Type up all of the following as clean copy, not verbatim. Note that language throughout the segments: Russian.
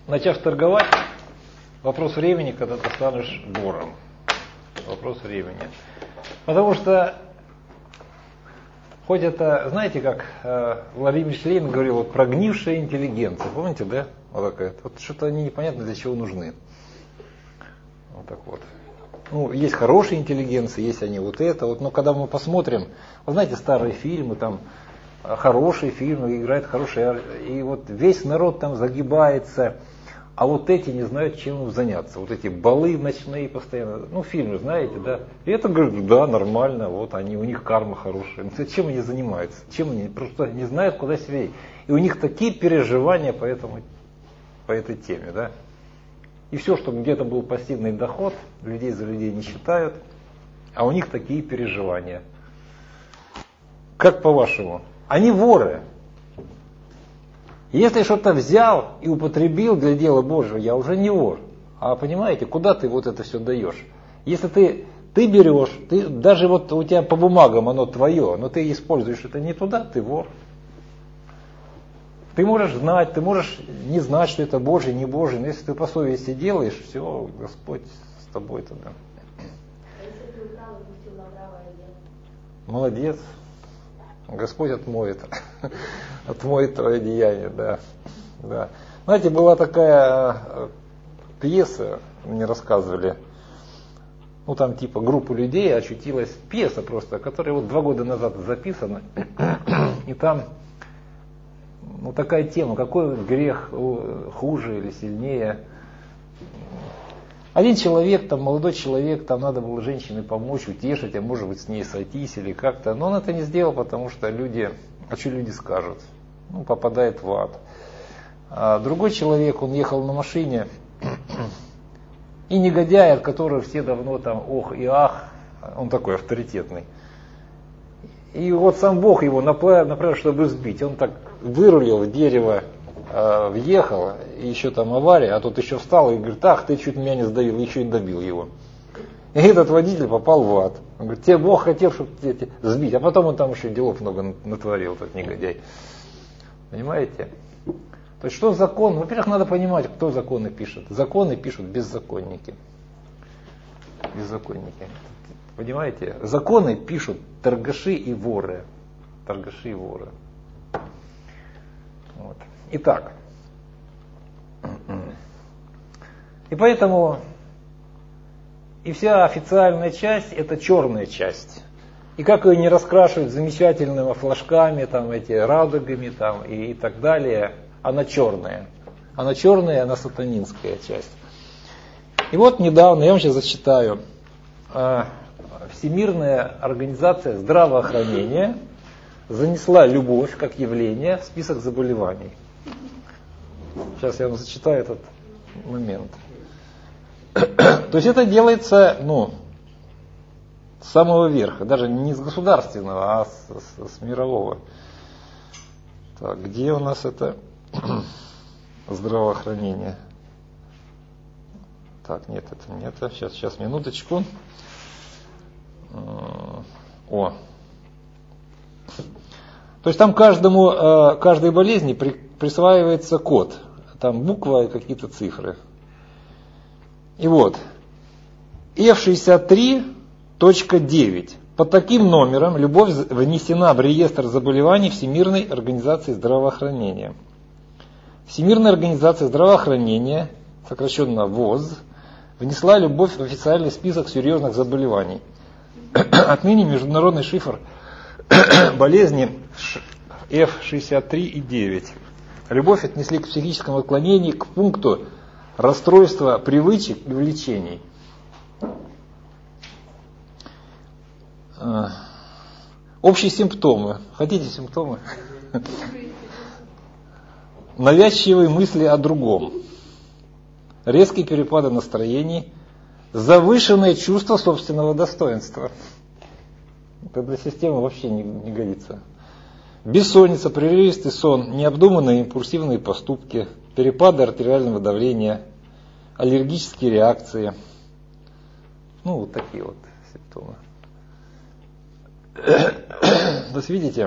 начав торговать, вопрос времени, когда ты станешь вором. Вопрос времени. Потому что, хоть это, знаете, как Владимир Ильич Ленин говорил, вот прогнившая интеллигенция, помните, да? Вот такая. Вот что-то они непонятно для чего нужны. Вот так вот. Ну, есть хорошие интеллигенции, есть они вот это. Вот, но когда мы посмотрим, вы знаете, старые фильмы, там хорошие фильмы, играют хорошие, и вот весь народ там загибается, а вот эти не знают, чем им заняться. Вот эти балы ночные постоянно, ну, фильмы, знаете, да. И это, говорят, да, нормально, вот они, у них карма хорошая. Но чем они занимаются? Чем они? Просто не знают, куда себя. И у них такие переживания по этой теме, да. И все, что где-то был пассивный доход, людей за людей не считают, а у них такие переживания. Как по-вашему? Они воры. Если что-то взял и употребил для дела Божьего, я уже не вор. А понимаете, куда ты вот это все даешь? Если ты берешь, даже вот у тебя по бумагам оно твое, но ты используешь это не туда, ты вор. Ты можешь знать, ты можешь не знать, что это Божий, не Божий, но если ты по совести делаешь, все, Господь с тобой тогда. А если ты украл и пустил на правое дело? Молодец. Господь отмоет твое деяние, да. Да. Знаете, была такая пьеса, мне рассказывали, ну там типа группа людей очутилась, пьеса просто, которая вот 2 года назад записана, и там ну, такая тема, какой грех хуже или сильнее. Один человек, там, молодой человек, там надо было женщине помочь, утешить, а может быть с ней сойтись или как-то. Но он это не сделал, потому что люди, а что люди скажут? Ну, попадает в ад. А другой человек, он ехал на машине, и негодяй, от которого все давно там ох и ах, он такой авторитетный. И вот сам Бог его направил, чтобы сбить. Он так вырулил в дерево, въехал, и еще там авария, а тут еще встал и говорит, ах, ты чуть меня не сдавил, еще и добил его. И этот водитель попал в ад. Он говорит, тебе Бог хотел, чтобы тебя сбить. А потом он там еще делов много натворил, этот негодяй. Понимаете? То есть что закон? Во-первых, надо понимать, кто законы пишет. Законы пишут беззаконники. Беззаконники. Понимаете? Законы пишут торгаши и воры. Торгаши и воры. Вот. Итак. И поэтому и вся официальная часть это черная часть. И как ее не раскрашивают замечательными флажками, там, эти радугами там, и так далее, она черная. Она черная, она сатанинская часть. И вот недавно, я вам сейчас зачитаю, Всемирная организация здравоохранения занесла любовь как явление в список заболеваний. Сейчас я вам зачитаю этот момент. То есть это делается, ну, с самого верха, даже не с государственного, а с мирового. Так, где у нас это здравоохранение? Так, нет, это не это. Сейчас, минуточку. О. То есть там каждой болезни присваивается код. Там буква и какие-то цифры. И вот. F63.9. Под таким номером любовь внесена в реестр заболеваний Всемирной организации здравоохранения. Всемирная организация здравоохранения, сокращенно ВОЗ, внесла любовь в официальный список серьезных заболеваний. Отныне международный шифр болезни F63.9. Любовь отнесли к психическому отклонению, к пункту расстройства привычек и влечений. Общие симптомы. Хотите симптомы? Навязчивые мысли о другом. Резкие перепады настроений. Завышенное чувство собственного достоинства. Это для системы вообще не годится. Бессонница, прерывистый сон, необдуманные импульсивные поступки, перепады артериального давления, аллергические реакции. Ну, вот такие вот симптомы. То есть, видите,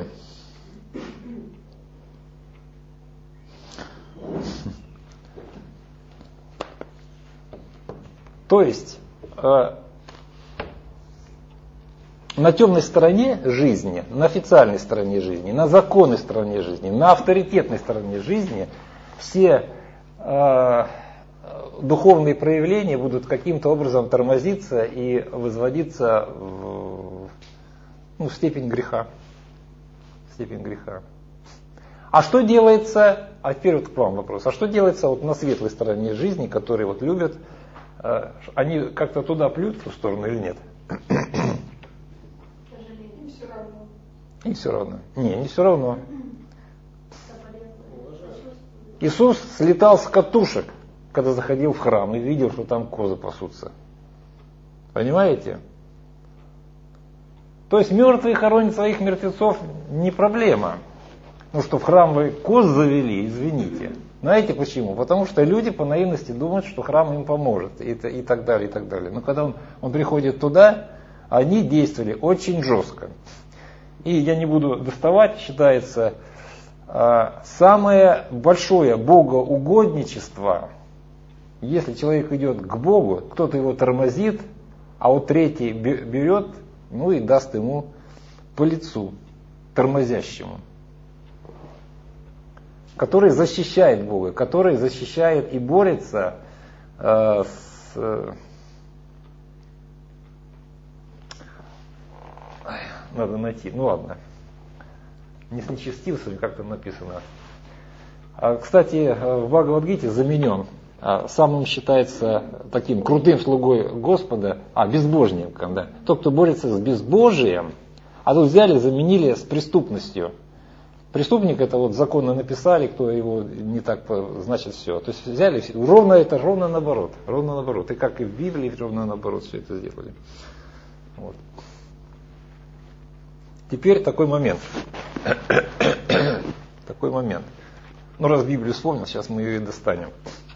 То есть на темной стороне жизни, на официальной стороне жизни, на законной стороне жизни, на авторитетной стороне жизни все духовные проявления будут каким-то образом тормозиться и возводиться в степень греха. Степень греха. А что делается, а теперь вот к вам вопрос, а что делается вот на светлой стороне жизни, которые вот любят, они как-то туда плюют в ту сторону или нет? Им все равно. Им все равно. Не все равно. Иисус слетал с катушек, когда заходил в храм и видел, что там козы пасутся. Понимаете? То есть мертвые хоронят своих мертвецов не проблема. Ну что в храм вы коз завели, извините. Знаете почему? Потому что люди по наивности думают, что храм им поможет и так далее, и так далее. Но когда он приходит туда, они действовали очень жестко. И я не буду доставать, считается, самое большое богоугодничество, если человек идет к Богу, кто-то его тормозит, а вот третий берет, и даст ему по лицу, тормозящему, который защищает Бога, который защищает и борется надо найти, ладно, не с нечестивцами, как там написано. Кстати, в Бхагавад-гите заменен, самым считается таким крутым слугой Господа, безбожником, да. Тот, кто борется с безбожием, а тут взяли, заменили с преступностью. Преступник это вот законно написали, кто его не так, значит все. То есть взяли, ровно наоборот. И как и в Библии, ровно наоборот все это сделали. Вот. Теперь такой момент. Раз Библию вспомнил, сейчас мы ее и достанем.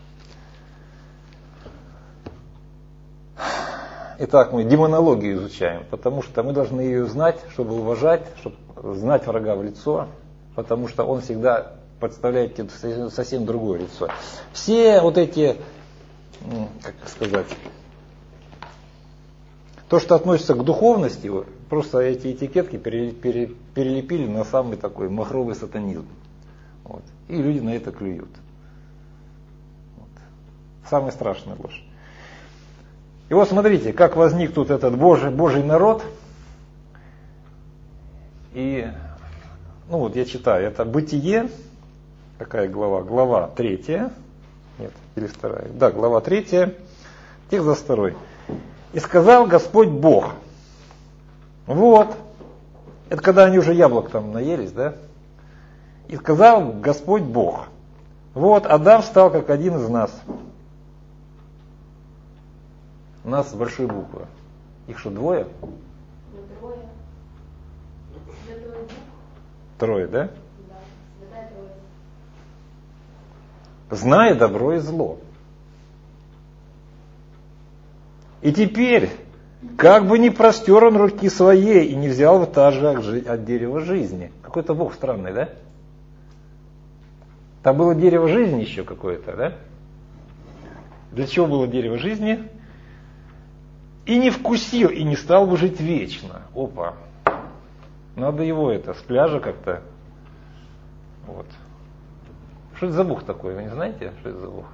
Итак, мы демонологию изучаем, потому что мы должны ее знать, чтобы уважать, чтобы знать врага в лицо, потому что он всегда подставляет тебе совсем другое лицо. Все вот эти, как сказать, то, что относится к духовности, просто эти этикетки перелепили на самый такой махровый сатанизм. Вот. И люди на это клюют. Вот. Самая страшная ложь. И вот смотрите, как возник тут этот Божий народ. И, я читаю, это Бытие, какая глава? Глава 3. Нет, или 2. Да, глава 3, текст за 2. И сказал Господь Бог. Вот. Это когда они уже яблок там наелись, да? И сказал Господь Бог. Вот, Адам стал как один из нас. Нас с большой буквы. Их что, двое? Трое. Святой Дух. Трое, да? Да, Святая Троица. Зная добро и зло. И теперь, как бы не простер он руки своей и не взял бы также от дерева жизни. Какой-то Бог странный, да? Там было дерево жизни еще какое-то, да? Для чего было дерево жизни? И не вкусил, и не стал бы жить вечно. Опа. Надо его с пляжа как-то. Вот. Что это за Бог такой? Вы не знаете, что это за Бог?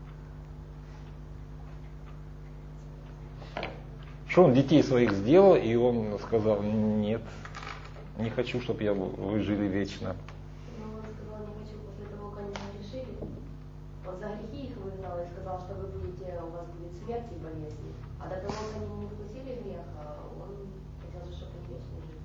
Что он детей своих сделал, и он сказал, нет, не хочу, чтобы вы жили вечно. Он сказал, не хочу, после того, как они решили, он за грехи их выгнал и сказал, что у вас будет смерть и болезни. А до того, как они не вкусили греха, он хотел, чтобы они вечно жили.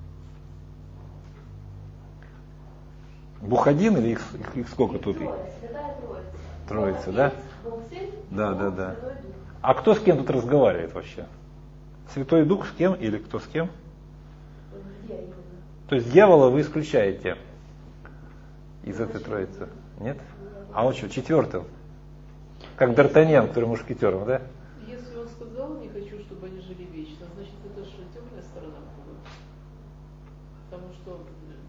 Бог один или их сколько тут? Трое, Святая Троица. Троица, да? Бог Сын, Да. Святой Дух. А кто с кем тут разговаривает вообще? Святой Дух с кем или кто с кем? Где именно? То есть дьявола вы исключаете из этой троицы? Нет? А он что, четвертым? Как Д'Артаньян, который мушкетером, да? Если он сказал, не хочу, чтобы они жили вечно, значит, это же темная сторона Бога. Потому что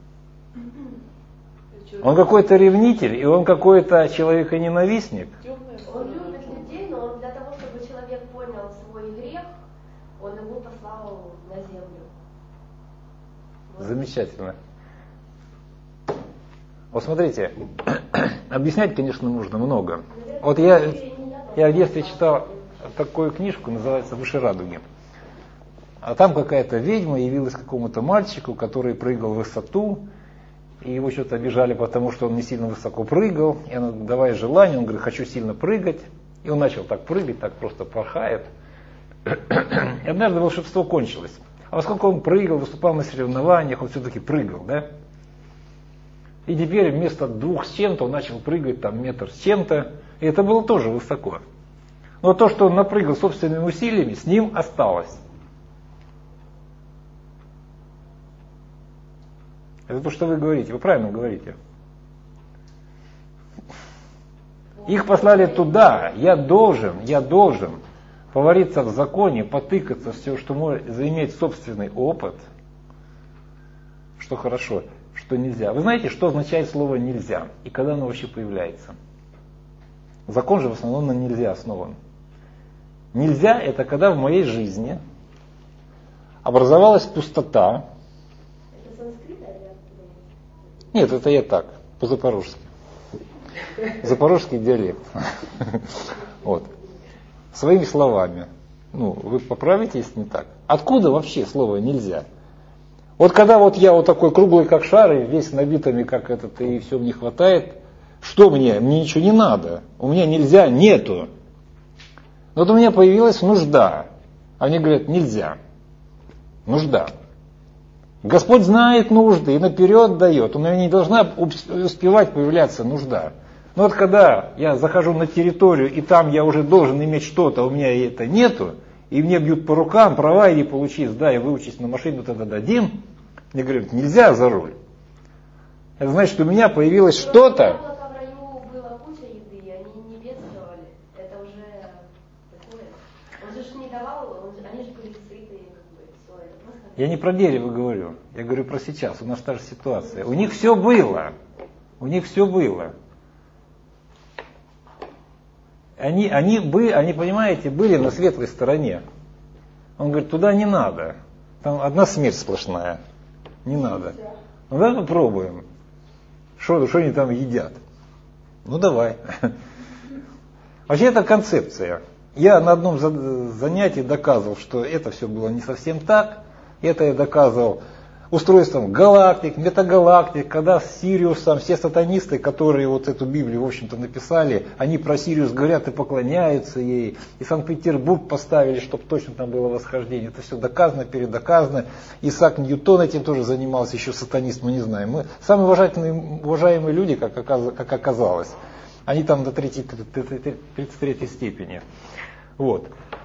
Он какой-то ревнитель, и он какой-то человеконенавистник. темная Он сторона любит Бога. людей, но он для того, чтобы человек свой грех, он его послал на землю. Вот. Замечательно. Вот смотрите, объяснять, конечно, нужно много. Вот я в детстве читал такую книжку, называется «Выше радуги». А там какая-то ведьма явилась какому-то мальчику, который прыгал в высоту, и его что-то обижали, потому что он не сильно высоко прыгал. И она говорит: давай желание, он говорит: хочу сильно прыгать. И он начал так прыгать, так просто порхает. И однажды волшебство кончилось. А поскольку он прыгал, выступал на соревнованиях, он все-таки прыгал, да? И теперь вместо 2 с чем-то он начал прыгать там 1 метр с чем-то. И это было тоже высоко. Но то, что он напрыгал собственными усилиями, с ним осталось. Это то, что вы говорите. Вы правильно говорите. Их послали туда. Я должен повариться в законе, потыкаться все, что может, заиметь собственный опыт. Что хорошо, что нельзя. Вы знаете, что означает слово «нельзя» и когда оно вообще появляется? Закон же в основном на «нельзя» основан. Нельзя — это когда в моей жизни образовалась пустота. Это санскрит или? Нет, это я так, по-запорожски. Запорожский диалект. Вот. Своими словами. Ну, вы поправите, если не так. Откуда вообще слово «нельзя»? Вот когда вот я вот такой круглый, как шар, и весь набитыми, как этот, и все мне хватает, что мне? Мне ничего не надо. У меня нельзя, нету. Но вот у меня появилась нужда. Они говорят: нельзя. Нужда. Господь знает нужды и наперед дает. У меня не должна успевать появляться нужда. Но вот когда я захожу на территорию, и там я уже должен иметь что-то, у меня это нету, и мне бьют по рукам: права иди получи, сдай, выучись на машину, тогда дадим. Мне говорят: нельзя за руль. Это значит, что у меня появилось что-то. В раю была куча еды, и они не бедствовали. Это уже такое. Он же не давал, они же были сытые, как бы, все это просто. Я не про дерево говорю, я говорю про сейчас. У нас та же ситуация. У них все было. У них все было. Они, понимаете, были на светлой стороне. Он говорит: туда не надо. Там одна смерть сплошная. Не надо. Ну давай попробуем. Что они там едят? Ну давай. Вообще это концепция. Я на одном занятии доказывал, что это все было не совсем так. Это я доказывал устройством галактик, метагалактик, когда с Сириусом все сатанисты, которые вот эту Библию, в общем-то, написали, они про Сириус говорят и поклоняются ей. И Санкт-Петербург поставили, чтобы точно там было восхождение. Это все доказано, передоказано. Исаак Ньютон этим тоже занимался, еще сатанист, мы не знаем. Мы самые уважаемые люди, как оказалось. Они там до 33 степени. Вот.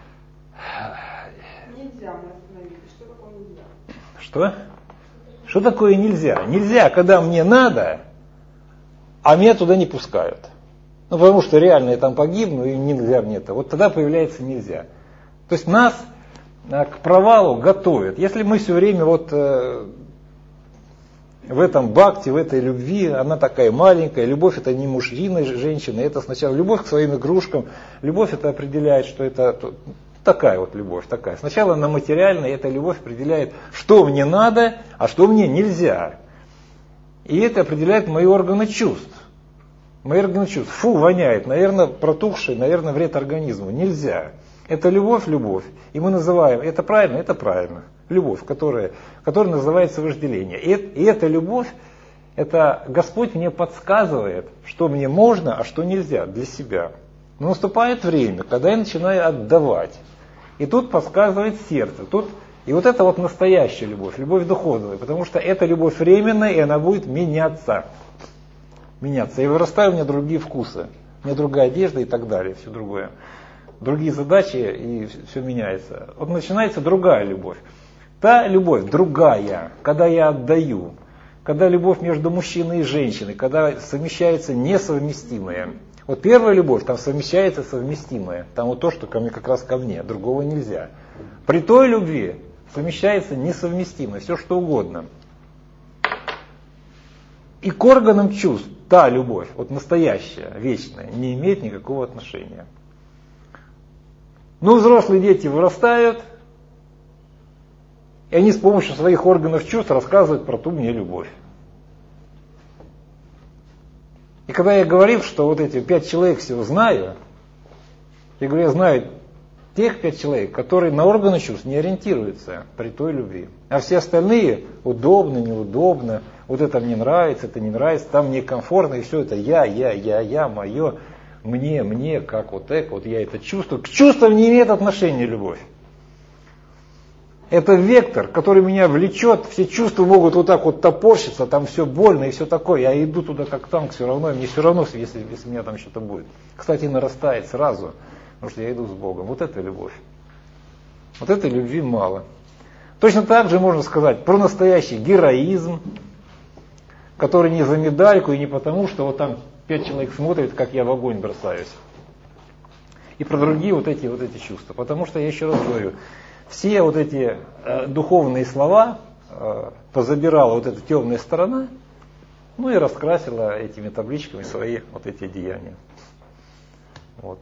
Нельзя, мы остановились. Что такое нельзя? Что? Что такое нельзя? Нельзя, когда мне надо, а меня туда не пускают. Ну, потому что реально я там погибну, и нельзя мне это. Вот тогда появляется нельзя. То есть нас к провалу готовят. Если мы все время вот в этом бхакти, в этой любви, она такая маленькая, любовь — это не мужчина и женщина, это сначала любовь к своим игрушкам, любовь — это определяет, что это такая вот любовь, такая. Сначала она материальная, и эта любовь определяет, что мне надо, а что мне нельзя. И это определяет мои органы чувств. Мои органы чувств. Фу, воняет, наверное, протухший, наверное, вред организму. Нельзя. Это любовь. И мы называем, это правильно. Любовь, которая называется вожделение. И эта любовь, это Господь мне подсказывает, что мне можно, а что нельзя для себя. Но наступает время, когда я начинаю отдавать. И тут подсказывает сердце. И вот это вот настоящая любовь, любовь духовная, потому что эта любовь временная, и она будет меняться. И вырастают у меня другие вкусы, у меня другая одежда и так далее, все другое. Другие задачи, и все меняется. Вот начинается другая любовь. Та любовь другая, когда я отдаю, когда любовь между мужчиной и женщиной, когда совмещается несовместимое. Вот первая любовь, там совмещается совместимое. Там вот то, что как раз ко мне, другого нельзя. При той любви совмещается несовместимое, все что угодно. И к органам чувств та любовь, вот настоящая, вечная, не имеет никакого отношения. Но взрослые дети вырастают, и они с помощью своих органов чувств рассказывают про ту мне любовь. И когда я говорил, что вот эти 5 человек всего знаю, я говорю, я знаю тех 5 человек, которые на органы чувств не ориентируются при той любви. А все остальные удобно, неудобно, вот это мне нравится, это не нравится, там мне комфортно, и все это я, мое, мне, как вот это, вот я это чувствую. К чувствам не имеет отношения любовь. Это вектор, который меня влечет, все чувства могут вот так вот топорщиться, там все больно и все такое. Я иду туда как танк все равно, и мне все равно, если у меня там что-то будет. Кстати, нарастает сразу, потому что я иду с Богом. Вот это любовь. Вот этой любви мало. Точно так же можно сказать про настоящий героизм, который не за медальку и не потому, что вот там 5 человек смотрят, как я в огонь бросаюсь. И про другие вот эти чувства. Потому что, я еще раз говорю, все вот эти духовные слова позабирала вот эта темная сторона, ну и раскрасила этими табличками свои вот эти деяния. Вот.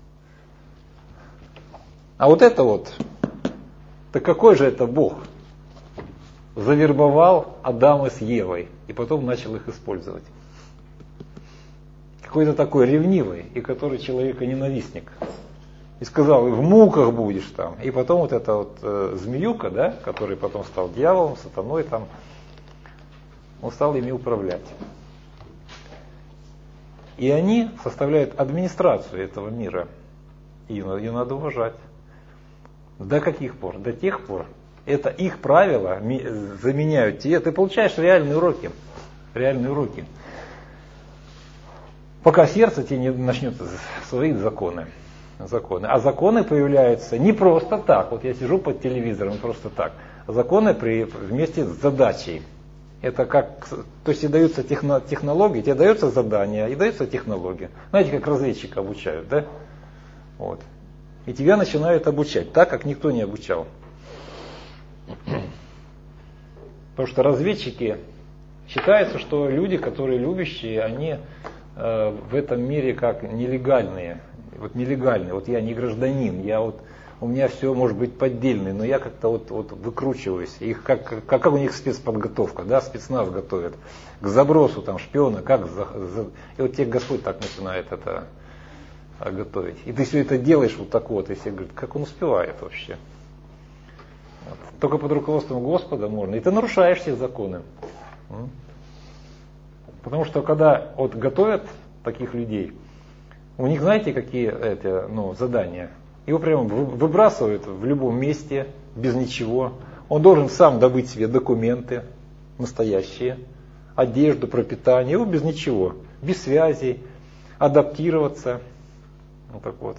А вот это вот, так какой же это Бог? Завербовал Адама с Евой и потом начал их использовать. Какой-то такой ревнивый, и который человека-ненавистник. И сказал, в муках будешь там. И потом вот эта вот змеюка, да, который потом стал дьяволом, сатаной там, он стал ими управлять. И они составляют администрацию этого мира. И ее надо уважать. До каких пор? До тех пор. Это их правила заменяют тебе. Ты получаешь реальные уроки. Реальные уроки. Пока сердце тебе не начнет свои законы. А законы появляются не просто так. Вот я сижу под телевизором просто так. Законы вместе с задачей. Это как, то есть и даются технологии, тебе дается задание, и дается технология. Знаете, как разведчика обучают, да? Вот. И тебя начинают обучать так, как никто не обучал. Потому что разведчики, считается, что люди, которые любящие, они в этом мире как нелегальные. Вот нелегальные, вот я не гражданин, у меня все может быть поддельное, но я как-то вот выкручиваюсь. Их как у них спецподготовка, да, спецназ готовят к забросу там шпиона, и вот тебе Господь так начинает это готовить. И ты все это делаешь вот так вот, и все говорят, как он успевает вообще. Вот. Только под руководством Господа можно. И ты нарушаешь все законы. Потому что когда вот готовят таких людей, у них, знаете, какие задания? Его прямо выбрасывают в любом месте, без ничего. Он должен сам добыть себе документы настоящие, одежду, пропитание, его без ничего, без связей, адаптироваться. Вот так вот.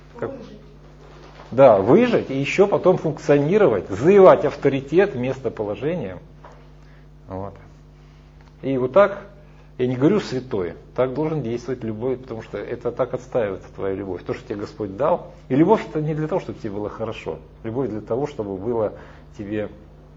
Да, выжить и еще потом функционировать, завоевать авторитет, местоположение. Вот. И вот так, я не говорю святой, так должен действовать любовь, потому что это так отстаивается твоя любовь. То, что тебе Господь дал. И любовь это не для того, чтобы тебе было хорошо. Любовь для того, чтобы было тебе,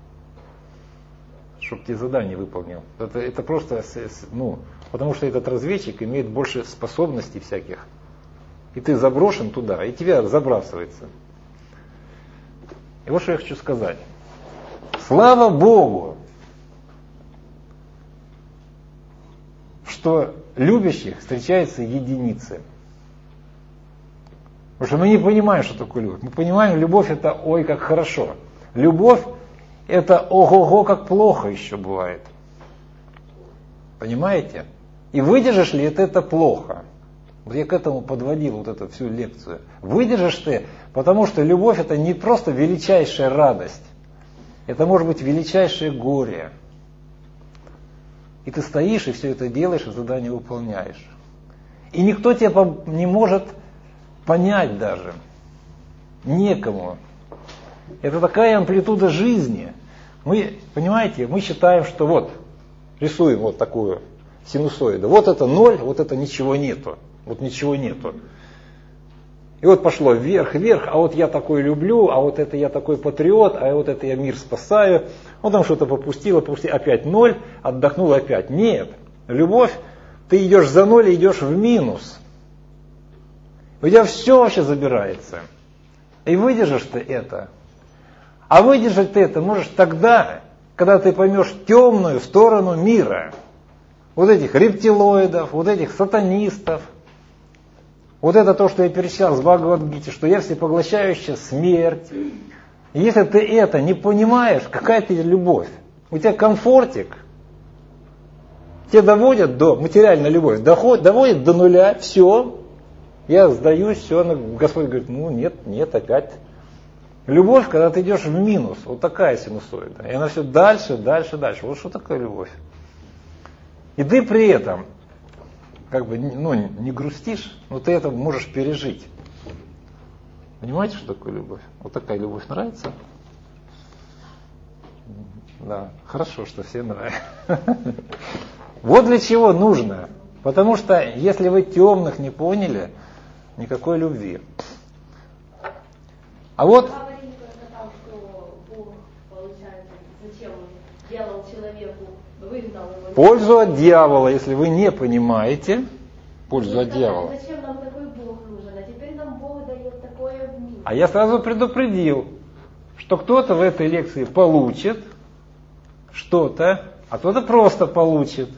чтобы тебе задание выполнил. Это просто, потому что этот разведчик имеет больше способностей всяких. И ты заброшен туда, и тебя забрасывается. И вот что я хочу сказать. Слава Богу, что любящих встречаются единицы. Потому что мы не понимаем, что такое любовь. Мы понимаем, любовь это ой, как хорошо. Любовь это ого-го, как плохо еще бывает. Понимаете? И выдержишь ли это плохо? Вот я к этому подводил вот эту всю лекцию. Выдержишь ты, потому что любовь это не просто величайшая радость. Это может быть величайшее горе. И ты стоишь и все это делаешь, и задание выполняешь. И никто тебя не может понять даже. Некому. Это такая амплитуда жизни. Мы, понимаете, мы считаем, что вот, рисуем вот такую синусоиду. Вот это 0, вот это ничего нету. Вот ничего нету. И вот пошло вверх, вверх, а вот я такой люблю, а вот это я такой патриот, а вот это я мир спасаю. Он там что-то попустил, опять 0, отдохнул опять. Нет, любовь, ты идешь за 0 и идешь в минус. У тебя все вообще забирается. И выдержишь ты это. А выдержать ты это можешь тогда, когда ты поймешь темную сторону мира. Вот этих рептилоидов, вот этих сатанистов. Вот это то, что я перечислял с Бхагавад-гите, что я всепоглощающая смерть. И если ты это не понимаешь, какая ты любовь? У тебя комфортик. Тебя доводят до, материальная любовь, доводит до нуля, все. Я сдаюсь, все. Господь говорит, ну нет, опять. Любовь, когда ты идешь в минус, вот такая синусоида. И она все дальше. Вот что такое любовь. И ты при этом, не грустишь, но ты это можешь пережить. Понимаете, что такое любовь? Вот такая любовь нравится? Да, хорошо, что всем нравится. Вот для чего нужно. Потому что если вы темных не поняли, никакой любви. А вот... Делал человеку, выгнал его. Пользу от дьявола, если вы не понимаете, пользу от дьявола. Зачем нам такой Бог нужен? А теперь нам Бог дает такое в мире. А я сразу предупредил, что кто-то в этой лекции получит что-то, а кто-то просто получит.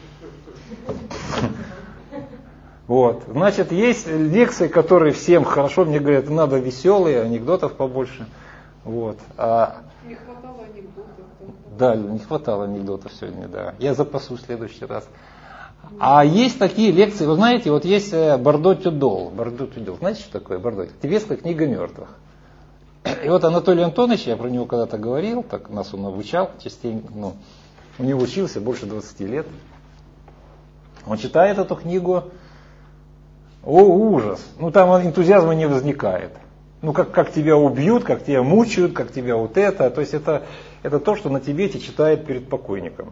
Вот. Значит, есть лекции, которые всем хорошо, мне говорят, надо веселые, анекдотов побольше. Вот. Не хватало анекдотов. Да, не хватало анекдотов сегодня, да. Я запасу в следующий раз. А есть такие лекции, вы знаете, вот есть Бардо Тюдол. Знаете, что такое Бардо? Тибетская книга мертвых. И вот Анатолий Антонович, я про него когда-то говорил, так нас он обучал частенько, у него учился больше 20 лет. Он читает эту книгу, ужас, там энтузиазма не возникает. Как тебя убьют, как тебя мучают, как тебя вот это. То есть это то, что на Тибете читает перед покойником.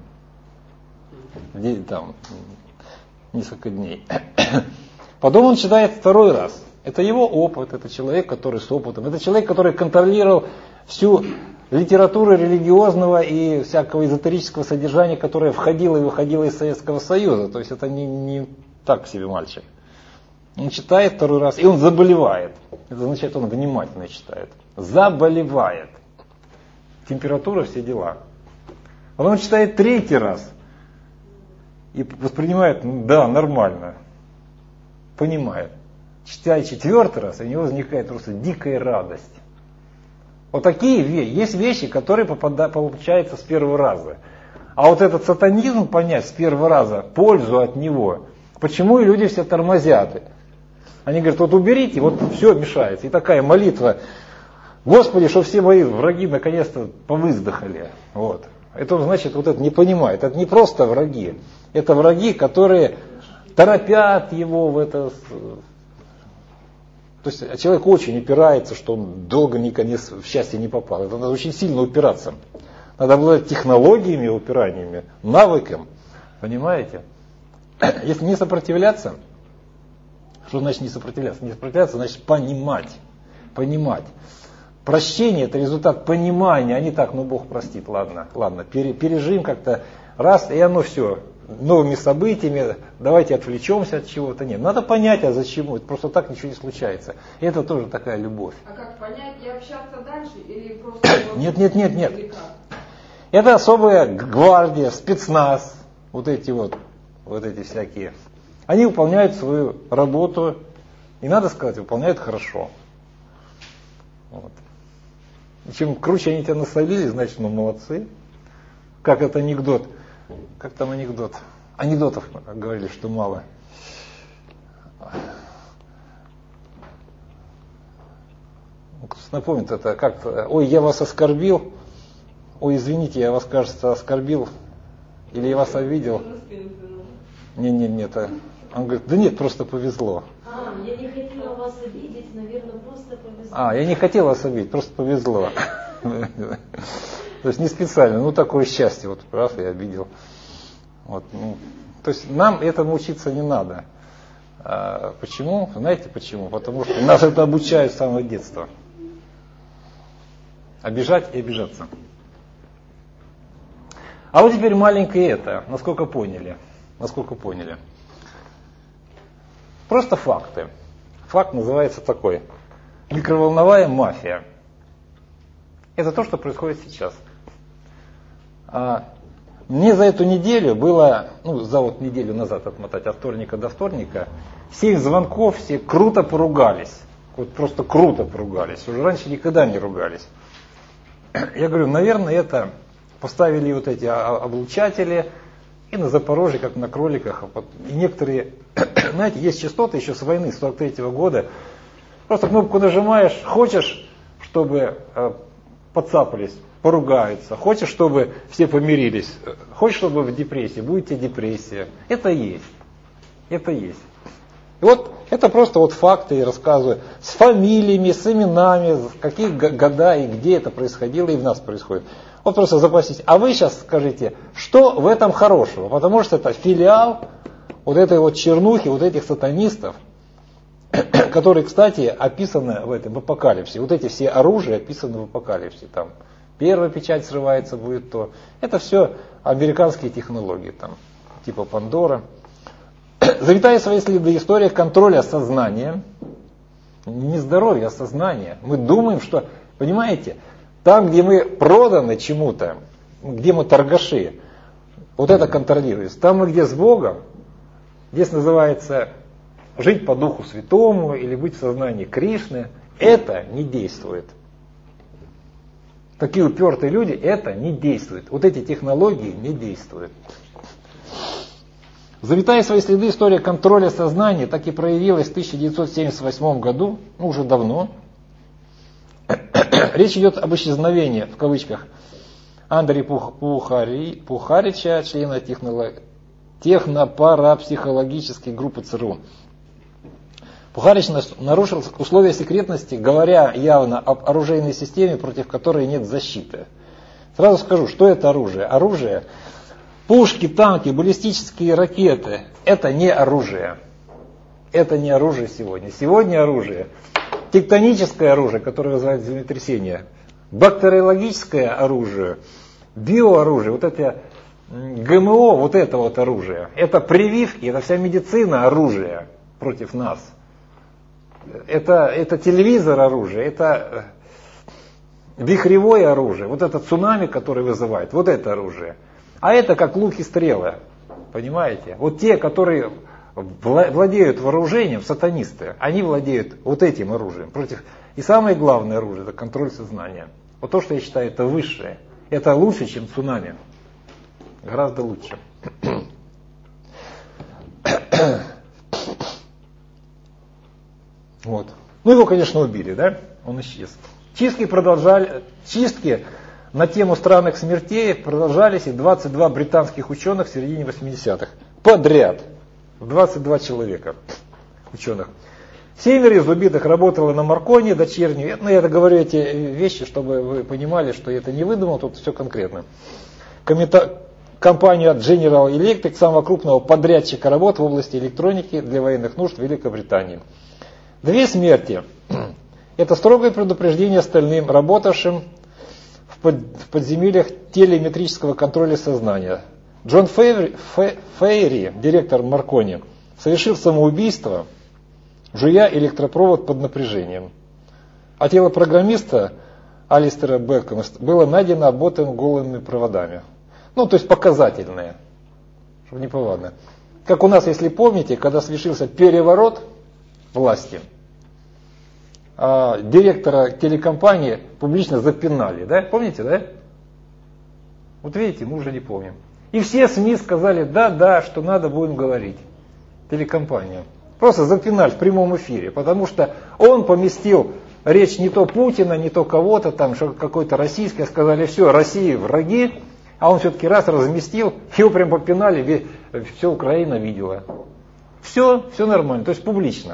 Там несколько дней. Потом он читает второй раз. Это его опыт, это человек, который с опытом. Это человек, который контролировал всю литературу религиозного и всякого эзотерического содержания, которое входило и выходило из Советского Союза. То есть это не так себе мальчик. Он читает второй раз, и он заболевает. Это означает, он внимательно читает. Заболевает. Температура, все дела. Потом он читает третий раз. И воспринимает, да, нормально. Понимает. Читая четвертый раз, у него возникает просто дикая радость. Вот такие вещи. Есть вещи, которые получаются с первого раза. А вот этот сатанизм понять с первого раза, пользу от него. Почему и люди все тормозят? Они говорят, вот уберите, вот все мешается. И такая молитва, Господи, что все мои враги наконец-то повыздохали. Вот. Это значит, вот это не понимает. Это не просто враги. Это враги, которые торопят его в это. То есть человек очень упирается, что он долго наконец в счастье не попал. Это надо очень сильно упираться. Надо обладать технологиями упираниями, навыком. Понимаете? Если не сопротивляться, что значит не сопротивляться? Не сопротивляться значит понимать. Понимать. Прощение — это результат понимания, а не так, Бог простит, ладно, переживем как-то раз, и оно все, новыми событиями, давайте отвлечемся от чего-то. Нет, надо понять, а зачем, это просто так ничего не случается. И это тоже такая любовь. А как понять и общаться дальше или просто... Нет. Это особая гвардия, спецназ, вот эти всякие. Они выполняют свою работу, и надо сказать, выполняют хорошо. Вот. И чем круче они тебя насолили, значит, молодцы. Как это анекдот. Как там анекдот? Анекдотов говорили, что мало. Напомнит это как-то. Ой, я вас оскорбил. Ой, извините, я вас, кажется, оскорбил. Или я вас обидел. Нет. Он говорит, да нет, просто повезло. Я не хотела вас обидеть, наверное, просто повезло. Я не хотела вас обидеть, просто повезло. То есть не специально, такое счастье, вот раз я обидел. Вот, то есть нам этому учиться не надо. Почему? Знаете почему? Потому что нас это обучают с самого детства. Обижать и обижаться. А вот теперь маленькое это, насколько поняли. Просто факты. Факт называется такой. микроволновая мафия. Это то, что происходит сейчас. Мне за эту неделю было, за вот неделю назад отмотать, от вторника до вторника, 7 звонков, все круто поругались. Вот просто круто поругались. Уже раньше никогда не ругались. Я говорю, наверное, это поставили вот эти облучатели, и на Запорожье, как на кроликах. И некоторые, знаете, есть частоты еще с войны, с 43 года. Просто кнопку нажимаешь, хочешь, чтобы подцапались, поругаются. Хочешь, чтобы все помирились. Хочешь, чтобы в депрессии, будет тебе депрессия. Это есть. Это есть. И вот это просто вот факты я рассказываю. С фамилиями, с именами, в какие года и где это происходило и в нас происходит. Вот просто запаситесь. А вы сейчас скажите, что в этом хорошего? Потому что это филиал вот этой вот чернухи, вот этих сатанистов, которые, кстати, описаны в Апокалипсе. Вот эти все оружия описаны в Апокалипсе. Там первая печать срывается, будет то. Это все американские технологии, там, типа Пандора. Заметая свои следы, история контроля сознания, не здоровья, а сознания. Мы думаем, что, понимаете, там, где мы проданы чему-то, где мы торгаши, вот это контролируется. Там мы где с Богом, здесь называется жить по Духу Святому или быть в сознании Кришны, это не действует. Такие упертые люди, это не действует. Вот эти технологии не действуют. Заметая свои следы, история контроля сознания так и проявилась в 1978 году, уже давно. Речь идет об исчезновении, в кавычках, Андрея Пухарича, члена технопарапсихологической группы ЦРУ. Пухарич нарушил условия секретности, говоря явно об оружейной системе, против которой нет защиты. Сразу скажу, что это оружие. Оружие, пушки, танки, баллистические ракеты – это не оружие. Это не оружие сегодня. Сегодня оружие – тектоническое оружие, которое вызывает землетрясение, бактериологическое оружие, биооружие, вот это ГМО, вот это вот оружие. Это прививки, это вся медицина оружие против нас. Это телевизор оружие, это вихревое оружие, вот это цунами, которое вызывает, вот это оружие. А это как лук и стрелы, понимаете? Вот те, которые владеют вооружением, сатанисты, они владеют вот этим оружием. И самое главное оружие – это контроль сознания. Вот то, что я считаю, это высшее. Это лучше, чем цунами. Гораздо лучше. Вот. Ну его, конечно, убили, да? Он исчез. Чистки на тему странных смертей продолжались, и 22 британских ученых в середине 80-х. Подряд. 22 человека ученых. 7 из убитых работало на Маркони, дочернюю. Ну, я говорю эти вещи, чтобы вы понимали, что я это не выдумал, тут все конкретно. Компанию General Electric, самого крупного подрядчика работ в области электроники для военных нужд в Великобритании. 2 смерти. Это строгое предупреждение остальным, работавшим в подземельях телеметрического контроля сознания. Джон Фейри, директор Маркони, совершил самоубийство, жуя электропровод под напряжением. А тело программиста Алистера Бекхэма было найдено обмотанным голыми проводами. Ну, то есть показательное, чтобы неповадно. Как у нас, если помните, когда совершился переворот власти, директора телекомпании публично запинали, да? Помните, да? Вот видите, мы уже не помним. И все СМИ сказали, да, что надо будем говорить. Телекомпания. Просто запинали в прямом эфире, потому что он поместил речь не то Путина, не то кого-то, там какой-то российский, сказали, все, России враги, а он все-таки раз разместил, его прям попинали, все Украина видела. Все нормально, то есть публично.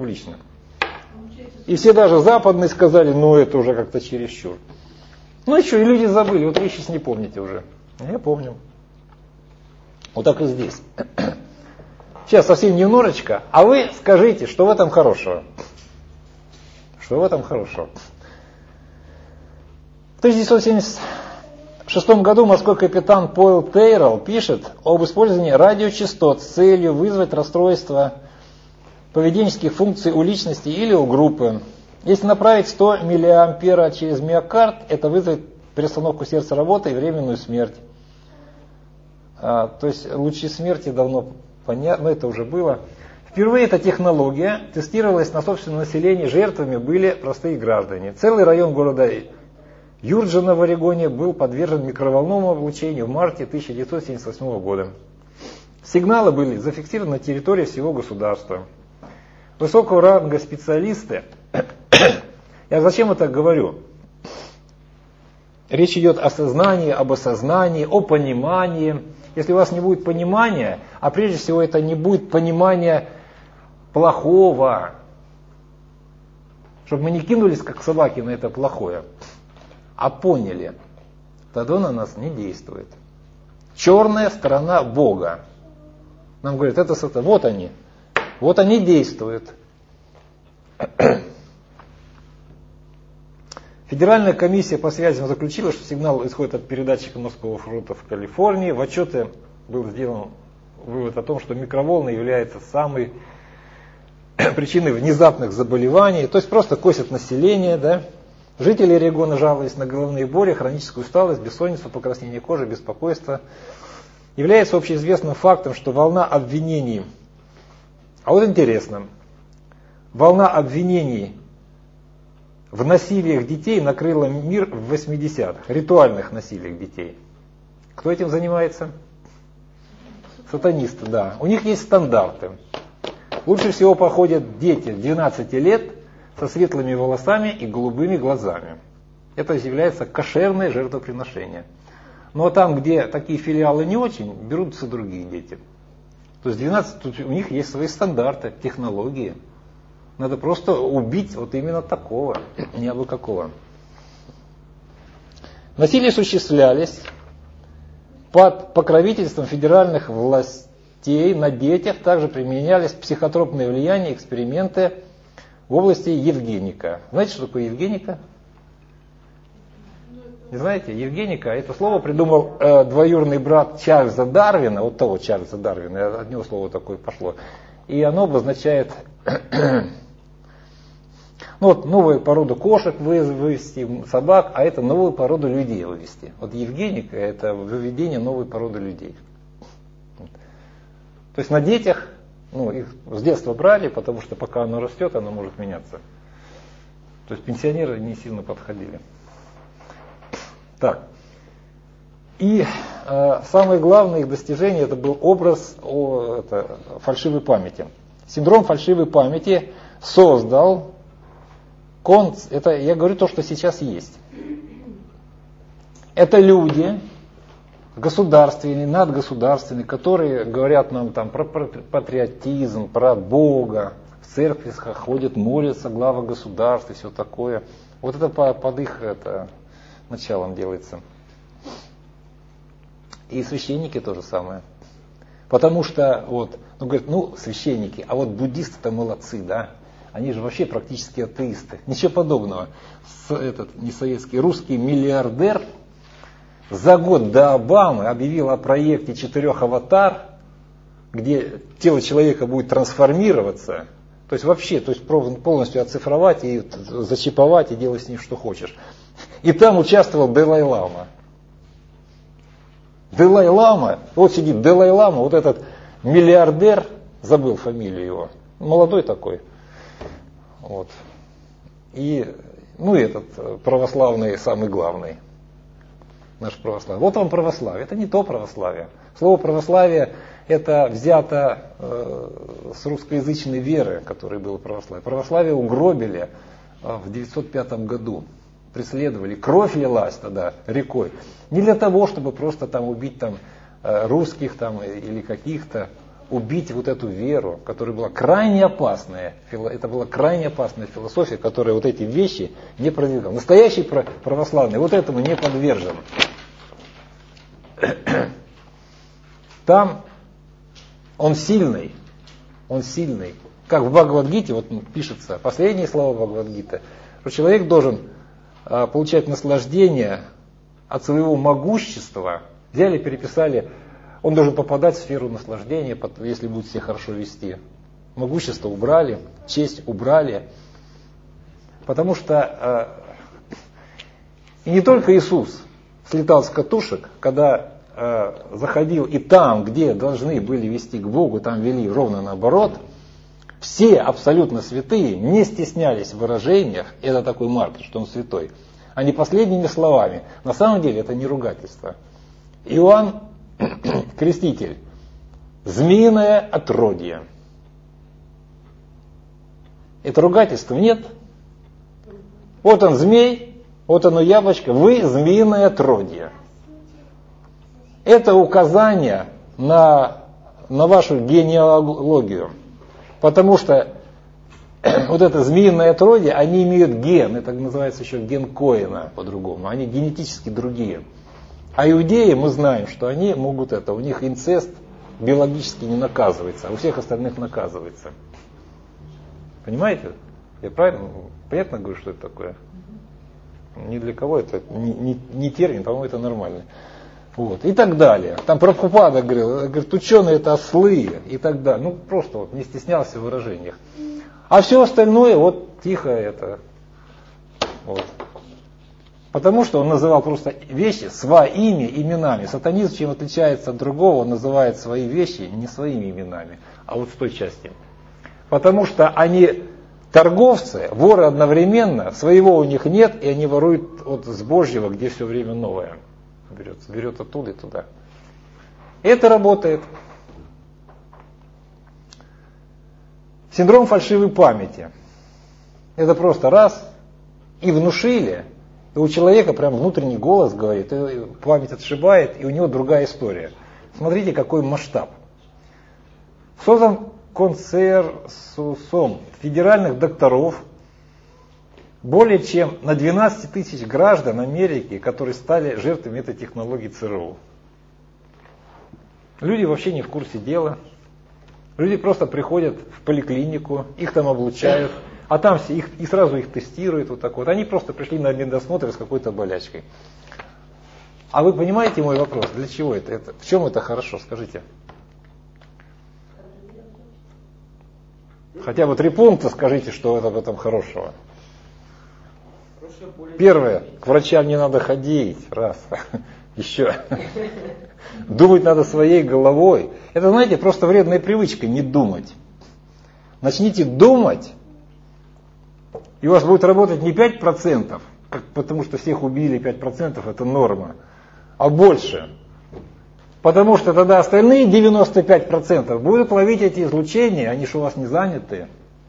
И все даже западные сказали, это уже как-то чересчур. Ну и что, и люди забыли, вот вы сейчас не помните уже. Я помню. Вот так и здесь. Сейчас совсем немножечко, а вы скажите, что в этом хорошего? Что в этом хорошего? В 1976 году морской капитан Пойл Тейрелл пишет об использовании радиочастот с целью вызвать расстройство поведенческих функций у личности или у группы. Если направить 100 миллиампера через миокард, это вызовет перестановку сердца работы и временную смерть. То есть лучи смерти давно понятно, но это уже было. Впервые эта технология тестировалась на собственном населении, жертвами были простые граждане. Целый район города Юрджина в Орегоне был подвержен микроволновому облучению в марте 1978 года. Сигналы были зафиксированы на территории всего государства. Высокого ранга специалисты, я зачем это говорю? Речь идет о сознании, об осознании, о понимании. Если у вас не будет понимания, а прежде всего это не будет понимания плохого, чтобы мы не кинулись как собаки на это плохое, а поняли, тогда он на нас не действует. Черная сторона Бога. Нам говорят, это вот они действуют. Федеральная комиссия по связям заключила, что сигнал исходит от передатчика морского флота в Калифорнии. В отчете был сделан вывод о том, что микроволны являются самой причиной внезапных заболеваний. То есть просто косят население. Да? Жители региона жаловались на головные боли, хроническую усталость, бессонницу, покраснение кожи, беспокойство. Является общеизвестным фактом, что волна обвинений, а вот интересно, волна обвинений в насилиях детей накрыла мир в 80-х, ритуальных насилиях детей. Кто этим занимается? Сатанисты, да. У них есть стандарты. Лучше всего походят дети 12 лет со светлыми волосами и голубыми глазами. Это является кошерное жертвоприношение. Но там, где такие филиалы не очень, берутся другие дети. То есть 12, тут у них есть свои стандарты, технологии. Надо просто убить вот именно такого, не абы какого. Насилие осуществлялись под покровительством федеральных властей на детях. Также применялись психотропные влияния, эксперименты в области евгеника. Знаете, что такое евгеника? Не знаете? Евгеника, это слово придумал двоюродный брат Чарльза Дарвина, вот того Чарльза Дарвина, от него слово такое пошло. И оно обозначает новую породу кошек вывести, собак, а это новую породу людей вывести. Вот евгеника это выведение новой породы людей. То есть на детях, их с детства брали, потому что пока оно растет, оно может меняться. То есть пенсионеры не сильно подходили. Так. И самое главное их достижение это был образ фальшивой памяти. Синдром фальшивой памяти создал это я говорю то, что сейчас есть. Это люди государственные, надгосударственные, которые говорят нам там про патриотизм, про Бога, в церкви ходят, молятся, глава государства и все такое. Вот это под их началом делается. И священники то же самое. Потому что, говорят, священники, а вот буддисты-то молодцы, да? Они же вообще практически атеисты. Ничего подобного. Не советский, русский миллиардер за год до Обамы объявил о проекте 4 аватар, где тело человека будет трансформироваться. То есть вообще, полностью оцифровать и зачиповать и делать с ним что хочешь. И там участвовал Далай-лама. Далай-лама, вот сидит Далай-лама, вот этот миллиардер, забыл фамилию его, молодой такой. Вот. И, этот православный самый главный, наш православие. Вот вам православие, это не то православие. Слово православие это взято с русскоязычной веры, которой было православие. Православие угробили в 905 году. Преследовали, кровь лилась тогда рекой. Не для того, чтобы просто убить русских или каких-то, убить вот эту веру, которая была крайне опасная. Это была крайне опасная философия, которая вот эти вещи не продвигала. Настоящий православный вот этому не подвержен. Там он сильный. Как в Бхагавад-гите, пишется, последние слова Бхагавад-гиты, что человек должен получать наслаждение от своего могущества. Взяли, переписали, он должен попадать в сферу наслаждения, если будет себя хорошо вести. Могущество убрали, честь убрали. Потому что и не только Иисус слетал с катушек, когда заходил и там, где должны были вести к Богу, там вели ровно наоборот. Все абсолютно святые не стеснялись в выражениях, это такой маркер, что он святой, а не последними словами. На самом деле это не ругательство. Иоанн Креститель, змеиное отродье. Это ругательство? Нет. Вот он змей, вот оно яблочко, вы змеиное отродье. Это указание на вашу генеалогию. Потому что вот это змеиное отродье, они имеют ген, это называется еще ген Коэна по-другому, они генетически другие. А иудеи, мы знаем, что они могут это, у них инцест биологически не наказывается, а у всех остальных наказывается. Понимаете? Я правильно, понятно говорю, что это такое? Ни для кого это не термин, по-моему, это нормально. Вот, и так далее. Там Прабхупада говорит, ученые это ослы и так далее. Ну, просто вот не стеснялся в выражениях. А все остальное, вот тихо это. Вот. Потому что он называл просто вещи своими именами. Сатанизм, чем отличается от другого, он называет свои вещи не своими именами, а вот с той части. Потому что они торговцы, воры одновременно, своего у них нет, и они воруют от с Божьего, где все время новое. Берет оттуда и туда. Это работает. Синдром фальшивой памяти. Это просто раз и внушили, и у человека прям внутренний голос говорит, и память отшибает, и у него другая история. Смотрите, какой масштаб. Создан консорциум федеральных докторов, более чем на 12 тысяч граждан Америки, которые стали жертвами этой технологии ЦРУ. Люди вообще не в курсе дела. Люди просто приходят в поликлинику, их там облучают, а там все их, и сразу их тестируют. Вот так вот. Они просто пришли на медосмотр с какой-то болячкой. А вы понимаете мой вопрос? Для чего это? В чем это хорошо? Скажите. Хотя бы 3 пункта скажите, что это в этом хорошего. Первое, к врачам не надо ходить, раз. Еще. Думать надо своей головой. Это, знаете, просто вредная привычка не думать. Начните думать, и у вас будет работать не 5%, потому что всех убили 5%, это норма, а больше. Потому что тогда остальные 95% будут ловить эти излучения, они же у вас не заняты.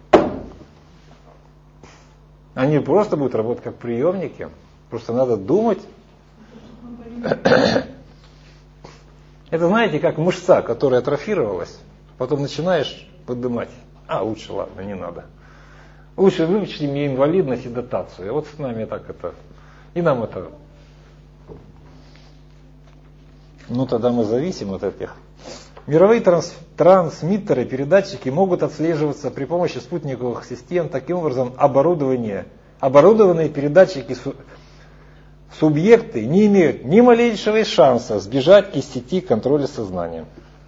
Они просто будут работать как приемники. Просто надо думать. Это, знаете, как мышца, которая атрофировалась. Потом начинаешь поднимать. Лучше, ладно, не надо. Лучше выпишите мне инвалидность и дотацию. Вот с нами так это. И нам это. Ну, тогда мы зависим от этих. Мировые трансмиттеры, передатчики могут отслеживаться при помощи спутниковых систем. Таким образом, оборудованные передатчики субъекты не имеют ни малейшего шанса сбежать из сети контроля сознания.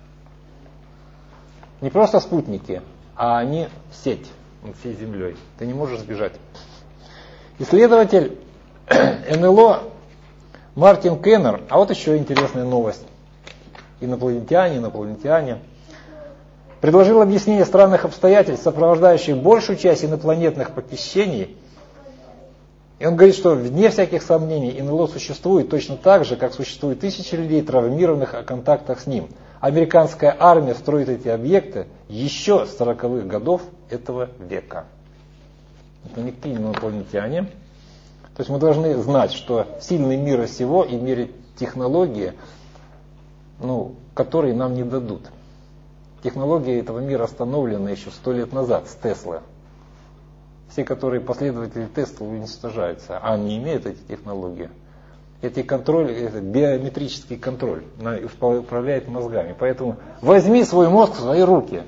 Не просто спутники, а они сеть над всей Землей. Ты не можешь сбежать. Исследователь НЛО Мартин Кеннер, а вот еще интересная новость. Инопланетяне. Предложил объяснение странных обстоятельств, сопровождающих большую часть инопланетных похищений. И он говорит, что вне всяких сомнений НЛО существует точно так же, как существует тысячи людей, травмированных о контактах с ним. Американская армия строит эти объекты еще с 40-х годов этого века. Это не какие инопланетяне. То есть мы должны знать, что сильный мира сего и мерить технологии, которые нам не дадут. Технологии этого мира остановлены еще 100 лет назад с Теслы. Все, которые последователи Теслы, уничтожаются, а не имеют эти технологии. Это биометрический контроль, управляет мозгами. Поэтому возьми свой мозг в свои руки.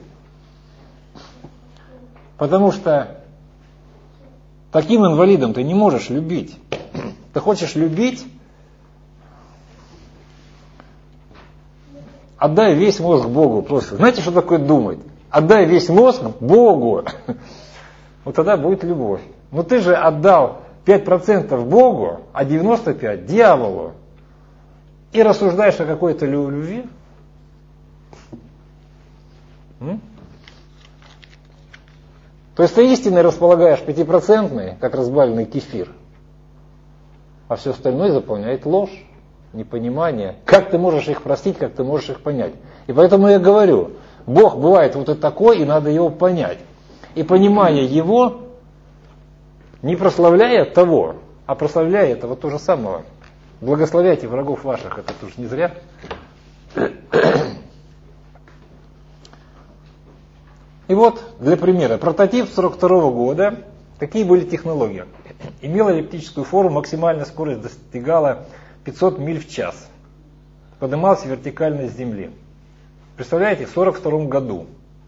Потому что таким инвалидом ты не можешь любить. Ты хочешь любить? Отдай весь мозг Богу. Просто. Знаете, что такое думать? Отдай весь мозг Богу. Вот тогда будет любовь. Но ты же отдал 5% Богу, а 95% дьяволу. И рассуждаешь о какой-то любви. То есть ты истинно располагаешь 5%, как разбавленный кефир, а все остальное заполняет ложь, непонимание. Как ты можешь их простить, как ты можешь их понять? И поэтому я говорю, Бог бывает вот и такой, и надо его понять. И понимание его не прославляет того, а прославляет этого то же самого. Благословляйте врагов ваших, это тоже не зря. И вот, для примера, прототип 1942 года. Какие были технологии? Имел эллиптическую форму, максимальная скорость достигала 500 миль в час. Поднимался вертикально с земли. Представляете, в 1942 году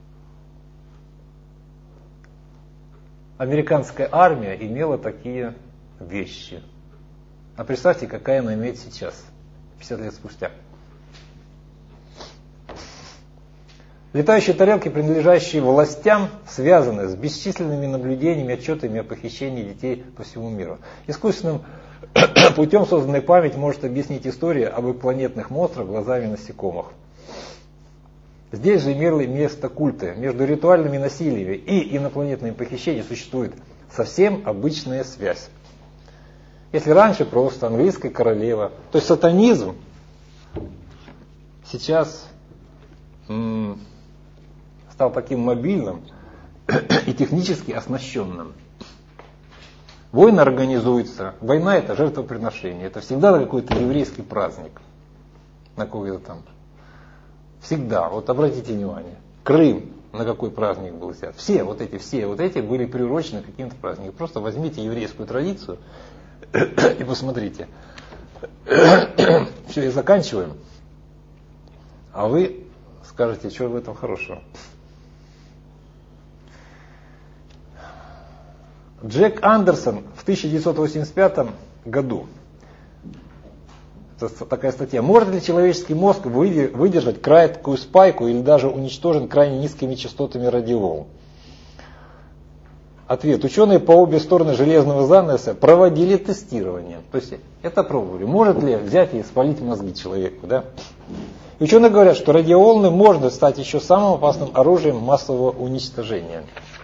американская армия имела такие вещи. А представьте, какая она имеет сейчас, 50 лет спустя. Летающие тарелки, принадлежащие властям, связаны с бесчисленными наблюдениями, отчетами о похищении детей по всему миру. Искусственным путем созданная память может объяснить историю об инопланетных монстрах глазами насекомых. Здесь же имели место культы. Между ритуальными насилиями и инопланетными похищениями существует совсем обычная связь. Если раньше просто английская королева, то есть сатанизм сейчас стал таким мобильным и технически оснащенным. Войны организуются. Война — это жертвоприношение. Это всегда какой-то еврейский праздник. На какой-то там. Всегда. Вот обратите внимание. Крым на какой праздник был взят. Все вот эти были приурочены к каким-то праздникам. Просто возьмите еврейскую традицию и посмотрите. Все, и заканчиваем. А вы скажете, что в этом хорошего. Джек Андерсон в 1985 году, это такая статья, может ли человеческий мозг выдержать краткую спайку или даже уничтожен крайне низкими частотами радиоволн? Ответ. Ученые по обе стороны железного занавеса проводили тестирование. То есть это пробовали. Может ли взять и спалить мозги человеку? Да? И ученые говорят, что радиоволны можно стать еще самым опасным оружием массового уничтожения.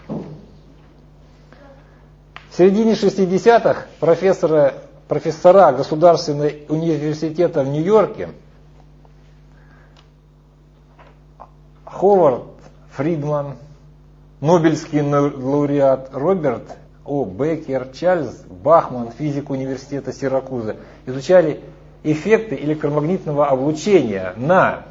В середине 60-х профессора Государственного университета в Нью-Йорке Ховард Фридман, Нобелевский лауреат Роберт О. Беккер, Чарльз Бахман, физик университета Сиракуза, изучали эффекты электромагнитного облучения на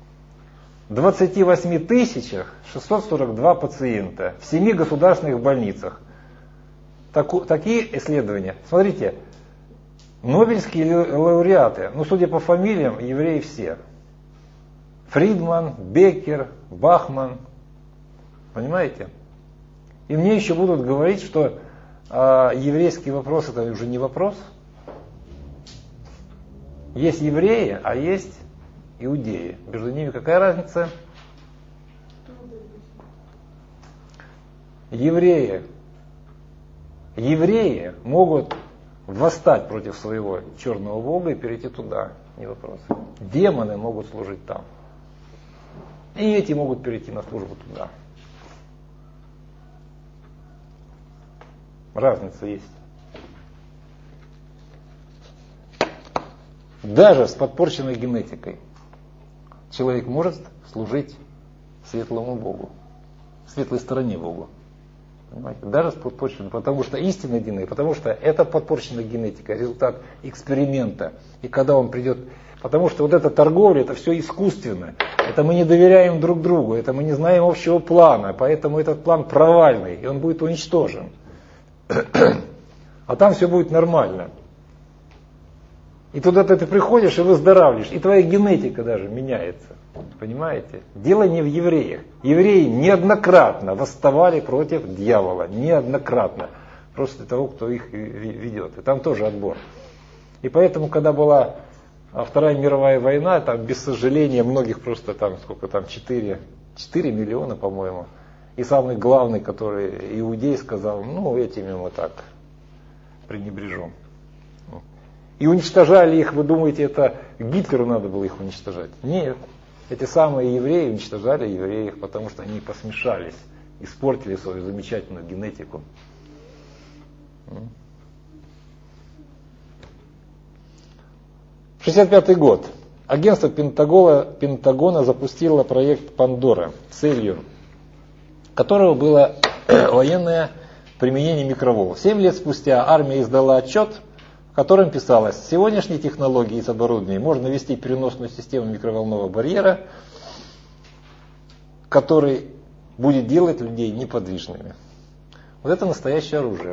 28 642 пациента в 7 государственных больницах. Такие исследования. Смотрите, нобелевские лауреаты, судя по фамилиям, евреи все. Фридман, Беккер, Бахман. Понимаете? И мне еще будут говорить, что еврейский вопрос — это уже не вопрос. Есть евреи, а есть иудеи. Между ними какая разница? Евреи могут восстать против своего черного бога и перейти туда, не вопрос. Демоны могут служить там. И эти могут перейти на службу туда. Разница есть. Даже с подпорченной генетикой человек может служить светлому Богу, светлой стороне Богу. Понимаете? Даже с подпорченной, потому что истина единая, потому что это подпорченная генетика, результат эксперимента. И когда он придет, потому что вот эта торговля, это все искусственно. Это мы не доверяем друг другу, это мы не знаем общего плана, поэтому этот план провальный, и он будет уничтожен. А там все будет нормально. И туда ты приходишь и выздоравливаешь, и твоя генетика даже меняется. Понимаете? Дело не в евреях. Евреи неоднократно восставали против дьявола. Неоднократно. Просто того, кто их ведет. И там тоже отбор. И поэтому, когда была Вторая мировая война, там без сожаления многих просто там, сколько там, 4 миллиона, по-моему, И самый главный, который иудей, сказал, ну этими мы так пренебрежем. И уничтожали их, вы думаете, это Гитлеру надо было их уничтожать? Нет. Эти самые евреи уничтожали евреев, потому что они посмешались, испортили свою замечательную генетику. 1965 год. Агентство Пентагона запустило проект Пандора, целью которого было военное применение микроволн. 7 лет спустя армия издала отчет, в котором писалось: с сегодняшней технологией и с оборудованием можно ввести переносную систему микроволнового барьера, который будет делать людей неподвижными. Вот это настоящее оружие.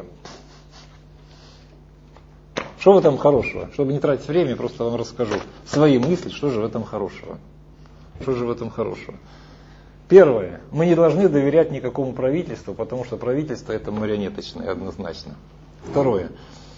Что в этом хорошего? Чтобы не тратить время, я просто вам расскажу свои мысли, что же в этом хорошего. Что же в этом хорошего? Первое. Мы не должны доверять никакому правительству, потому что правительство это марионеточное однозначно. Второе.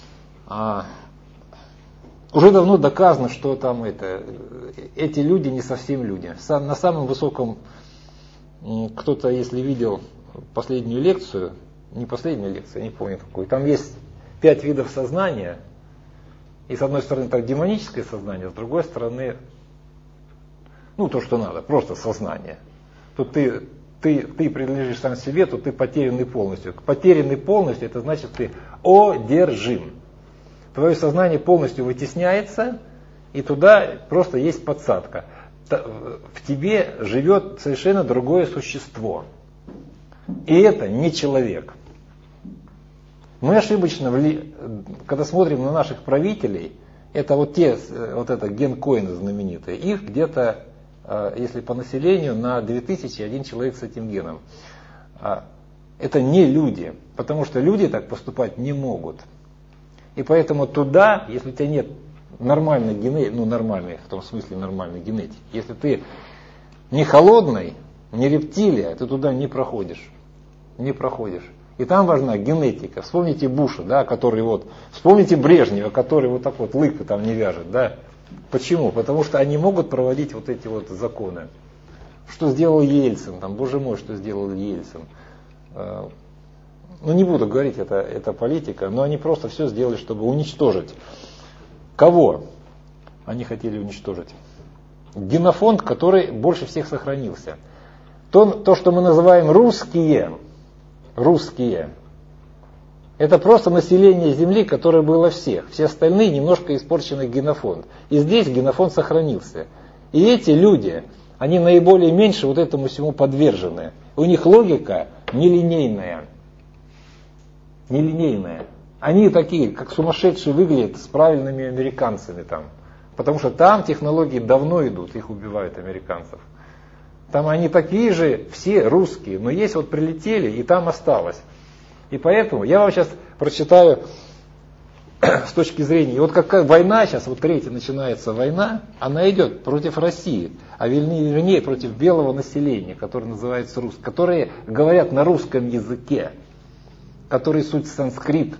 Уже давно доказано, что там эти люди не совсем люди. На самом высоком, кто-то, если видел последнюю лекцию, не последнюю лекцию, я не помню какую, там есть 5 видов сознания. И с одной стороны так демоническое сознание, с другой стороны, ну то, что надо, просто сознание. Тут ты принадлежишь сам себе, то ты потерянный полностью. Потерянный полностью, это значит ты одержим. Твое сознание полностью вытесняется, и туда просто есть подсадка. В тебе живет совершенно другое существо. И это не человек. Мы ошибочно, когда смотрим на наших правителей, это вот это генкоины знаменитые, их где-то, если по населению, на 2001 человек с этим геном. Это не люди, потому что люди так поступать не могут. И поэтому туда, если у тебя нет нормальной генетики, ну нормальной, в том смысле нормальной генетики, если ты не холодный, не рептилия, ты туда не проходишь. Не проходишь. И там важна генетика. Вспомните Буша, да, который вспомните Брежнева, который вот так вот лыка там не вяжет, да. Почему? Потому что они могут проводить вот эти вот законы. Что сделал Ельцин, там, боже мой, что сделал Ельцин. Ну не буду говорить, это политика, но они просто все сделали, чтобы уничтожить. Кого они хотели уничтожить? Генофонд, который больше всех сохранился. То, что мы называем русские, это просто население Земли, которое было всех. Все остальные немножко испорченный генофонд. И здесь генофонд сохранился. И эти люди, они наиболее меньше вот этому всему подвержены. У них логика нелинейная. Они такие, как сумасшедшие, выглядят с правильными американцами там. Потому что там технологии давно идут, их убивают американцев. Там они такие же, все русские, но есть вот прилетели и там осталось. И поэтому я вам сейчас прочитаю с точки зрения, вот как война сейчас, вот третья начинается война, она идет против России, а вернее против белого населения, которое называется русским, которые говорят на русском языке, который суть санскрит.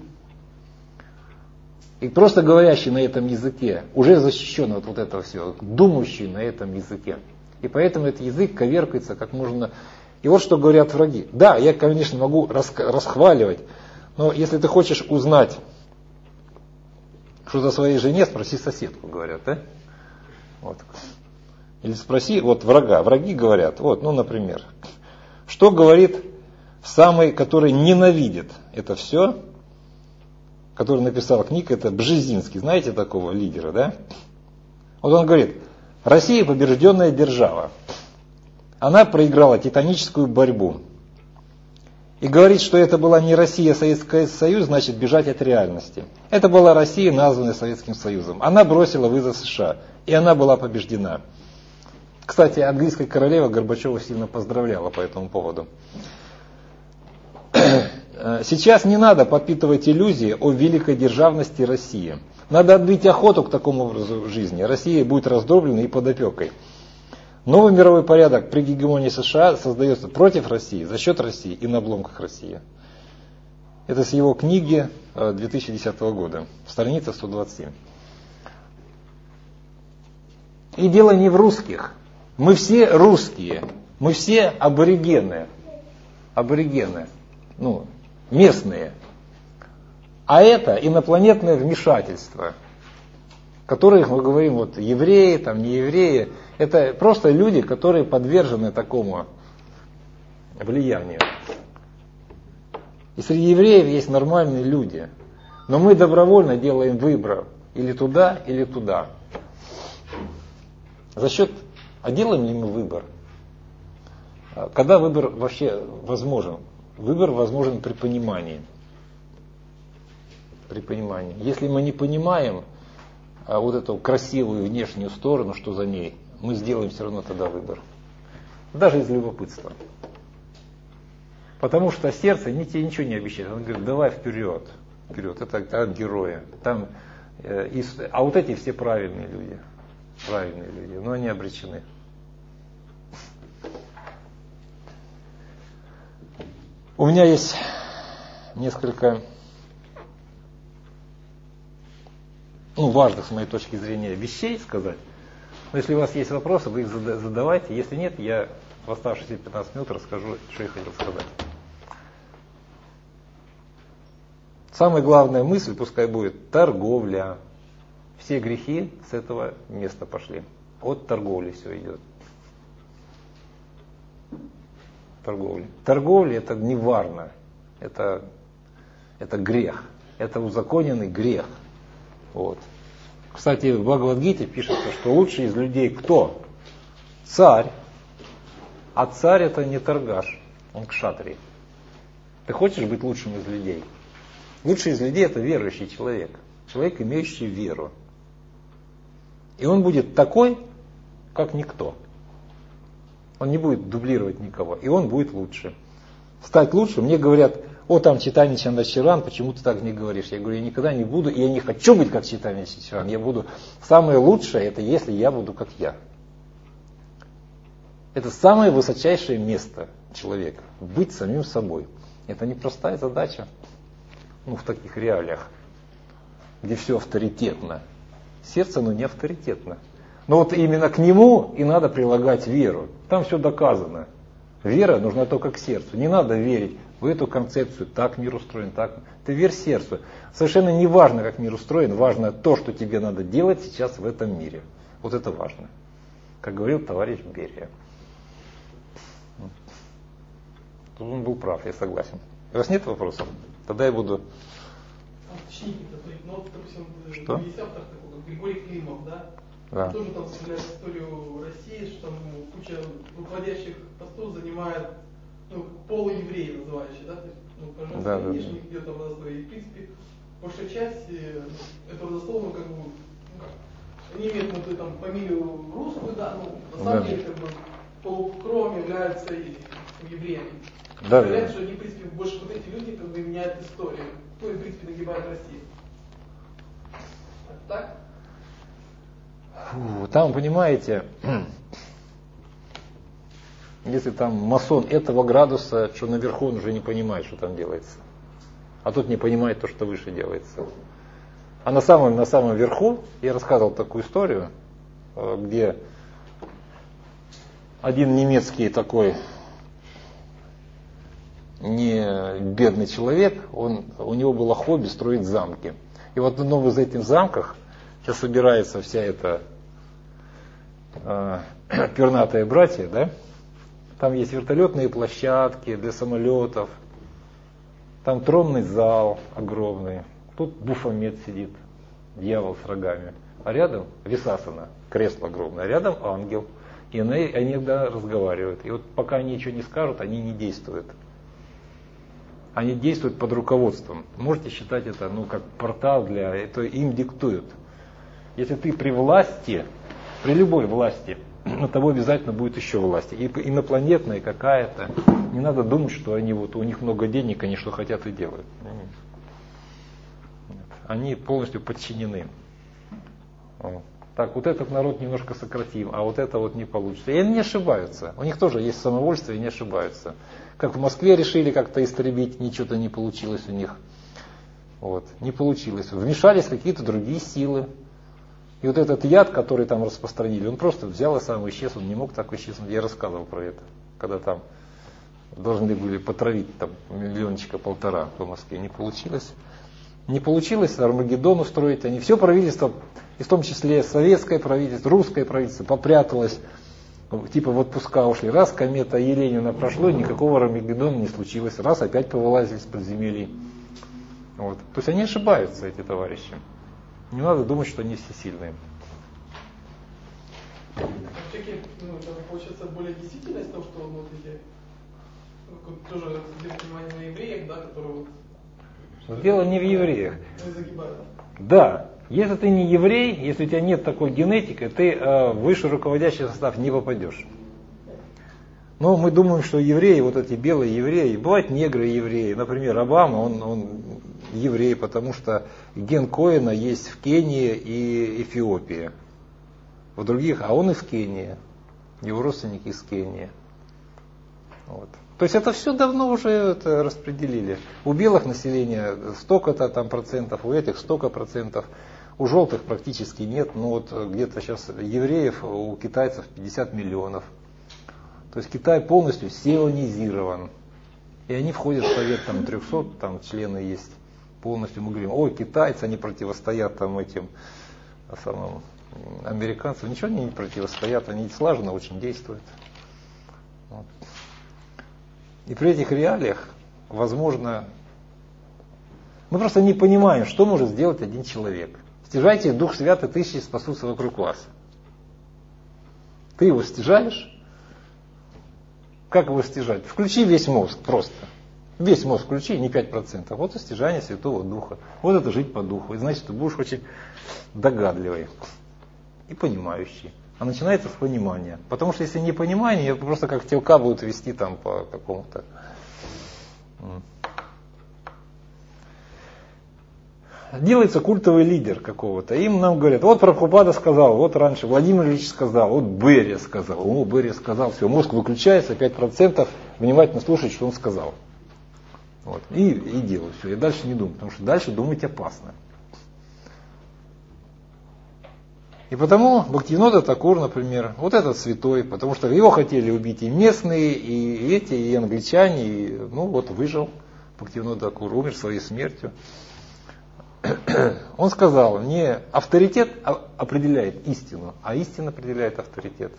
И просто говорящий на этом языке уже защищен от вот этого всего, думающий на этом языке. И поэтому этот язык коверкается как можно. И вот что говорят враги. Да, я, конечно, могу расхваливать, но если ты хочешь узнать, что за своей жене, спроси соседку, говорят, да? Вот. Или спроси вот врага. Враги говорят, вот, ну, например, что говорит самый, который ненавидит это все, который написал книгу, это Бжезинский, знаете такого лидера, да? Вот он говорит: Россия побежденная держава. Она проиграла титаническую борьбу. И говорит, что это была не Россия, а Советский Союз, значит бежать от реальности. Это была Россия, названная Советским Союзом. Она бросила вызов США, и она была побеждена. Кстати, английская королева Горбачева сильно поздравляла по этому поводу. Сейчас не надо подпитывать иллюзии о великой державности России. Надо отбить охоту к такому образу жизни. Россия будет раздроблена и под опекой. Новый мировой порядок при гегемонии США создается против России, за счет России и на обломках России. Это с его книги 2010 года, страница 127. И дело не в русских. Мы все русские, мы все аборигены. аборигены, местные. А это инопланетное вмешательство, которых мы говорим, вот евреи, там не евреи, это просто люди, которые подвержены такому влиянию. И среди евреев есть нормальные люди. Но мы добровольно делаем выбор или туда, или туда. А делаем ли мы выбор? Когда выбор вообще возможен? Выбор возможен при понимании. При понимании. Если мы не понимаем вот эту красивую внешнюю сторону, что за ней, мы сделаем все равно тогда выбор. Даже из любопытства. Потому что сердце тебе ничего не обещает. Он говорит, давай вперед. Вперед. Это от героя. А вот эти все правильные люди. Правильные люди. Но они обречены. У меня есть несколько важных с моей точки зрения вещей сказать. Но если у вас есть вопросы, вы их задавайте. Если нет, я в оставшиеся 15 минут расскажу, что я хотел сказать. Самая главная мысль, пускай будет торговля. Все грехи с этого места пошли. От торговли все идет. Торговля это неварно. Это грех. Это узаконенный грех. Вот. Кстати, в Бхагавад-гите пишется, что лучший из людей кто? Царь. А царь это не торгаш, он кшатрий. Ты хочешь быть лучшим из людей? Лучший из людей это верующий человек. Человек, имеющий веру. И он будет такой, как никто. Он не будет дублировать никого. И он будет лучше. Стать лучше, мне говорят, там Чайтанья Чандра-Чаран, почему ты так не говоришь? Я говорю, я никогда не буду, и я не хочу быть как Чайтанья Чандра-Чаран. Я буду, самое лучшее, это если я буду как я. Это самое высочайшее место человека. Быть самим собой. Это непростая задача. В таких реалиях, где все авторитетно. Сердце, не авторитетно. Но вот именно к нему и надо прилагать веру. Там все доказано. Вера нужна только к сердцу. Не надо верить в эту концепцию, так мир устроен, так. Ты верь сердцу. Совершенно не важно, как мир устроен, важно то, что тебе надо делать сейчас в этом мире. Вот это важно. Как говорил товарищ Берия. Тут он был прав, я согласен. У вас нет вопросов? Тогда я буду... допустим, что? Есть автор такой, как Григорий Климов, да? Да. Тоже там вспоминает историю России, что там куча руководящих постов занимает полуевреи называющие, да? То есть, по женской линии них идет родословие. И в принципе, большая часть этого родословия они имеют фамилию русскую, да, на самом деле полукровом являются евреями. Говорят, что они, в принципе, больше вот эти люди меняют историю. И, в принципе, нагибают Россию. Так? Там, понимаете, если там масон этого градуса, что наверху он уже не понимает, что там делается. А тут не понимает то, что выше делается. А на самом верху я рассказывал такую историю, где один немецкий такой не бедный человек, у него было хобби строить замки. И вот в одном из этих замках сейчас собирается вся эта пернатые братья, да? Там есть вертолетные площадки для самолетов, там тронный зал огромный, тут Буфомет сидит, дьявол с рогами, а рядом Висасана, кресло огромное, а рядом ангел. И они иногда разговаривают. И вот пока они ничего не скажут, они не действуют. Они действуют под руководством. Можете считать это как портал это им диктуют. Если ты при власти, при любой власти, на того обязательно будет еще власть. И инопланетная какая-то. Не надо думать, что они у них много денег, они что хотят и делают. Они полностью подчинены. Так, вот этот народ немножко сократим, а вот это не получится. И они не ошибаются. У них тоже есть самовольство и не ошибаются. Как в Москве решили как-то истребить, ничего-то не получилось у них. Не получилось. Вмешались какие-то другие силы. И вот этот яд, который там распространили, он просто взял и сам исчез, он не мог так исчезнуть. Я рассказывал про это, когда там должны были потравить там 1,5 миллиона по Москве. Не получилось. Не получилось Армагеддон устроить. Они все правительство, и в том числе советское правительство, русское правительство, попряталось. Типа в отпуска ушли. Раз комета Еленина прошло, никакого Армагеддона не случилось. Раз опять повылазили из подземелий. Вот. То есть они ошибаются, эти товарищи. Не надо думать, что они всесильные. Все-таки, это получается более действительность, то, что вот эти, тоже обратите внимание на евреев, да, которые вот... Дело не в евреях. Загибают. Да, если ты не еврей, если у тебя нет такой генетики, ты в высший руководящий состав не попадешь. Но мы думаем, что евреи, вот эти белые евреи, бывают негры евреи. Например, Обама, он еврей, потому что ген Коэна есть в Кении и Эфиопии. В других, а он из Кении. Его родственники из Кении. Вот. То есть это все давно уже распределили. У белых населения столько-то там процентов, у этих столько процентов. У желтых практически нет. Но вот где-то сейчас евреев у китайцев 50 миллионов. То есть Китай полностью сионизирован. И они входят в совет там 300, там члены есть. Полностью мы говорим, ой, китайцы, они противостоят там этим самым американцам. Ничего они не противостоят, они слаженно очень действуют. Вот. И при этих реалиях, возможно, мы просто не понимаем, что может сделать один человек. Стяжайте Дух Святый, тысячи спасутся вокруг вас. Ты его стяжаешь? Как его стяжать? Включи весь мозг просто. Весь мозг включи, не 5%. Вот и стяжание Святого Духа. Вот это жить по духу. И значит, ты будешь очень догадливый и понимающий. А начинается с понимания. Потому что если не понимание, просто как телка будут вести там по какому-то. Делается культовый лидер какого-то. Им нам говорят, вот Прабхупада сказал, вот раньше Владимир Ильич сказал, вот Берия сказал. О, Берия сказал, все, мозг выключается, 5% внимательно слушать, что он сказал. Вот. И делаю все. И дальше не думаю, потому что дальше думать опасно. И потому Бхактивинода Такур, например, вот этот святой, потому что его хотели убить и местные, и эти, и англичане, и, ну вот выжил Бхактивинода Такур, умер своей смертью. Он сказал, не авторитет определяет истину, а истина определяет авторитет.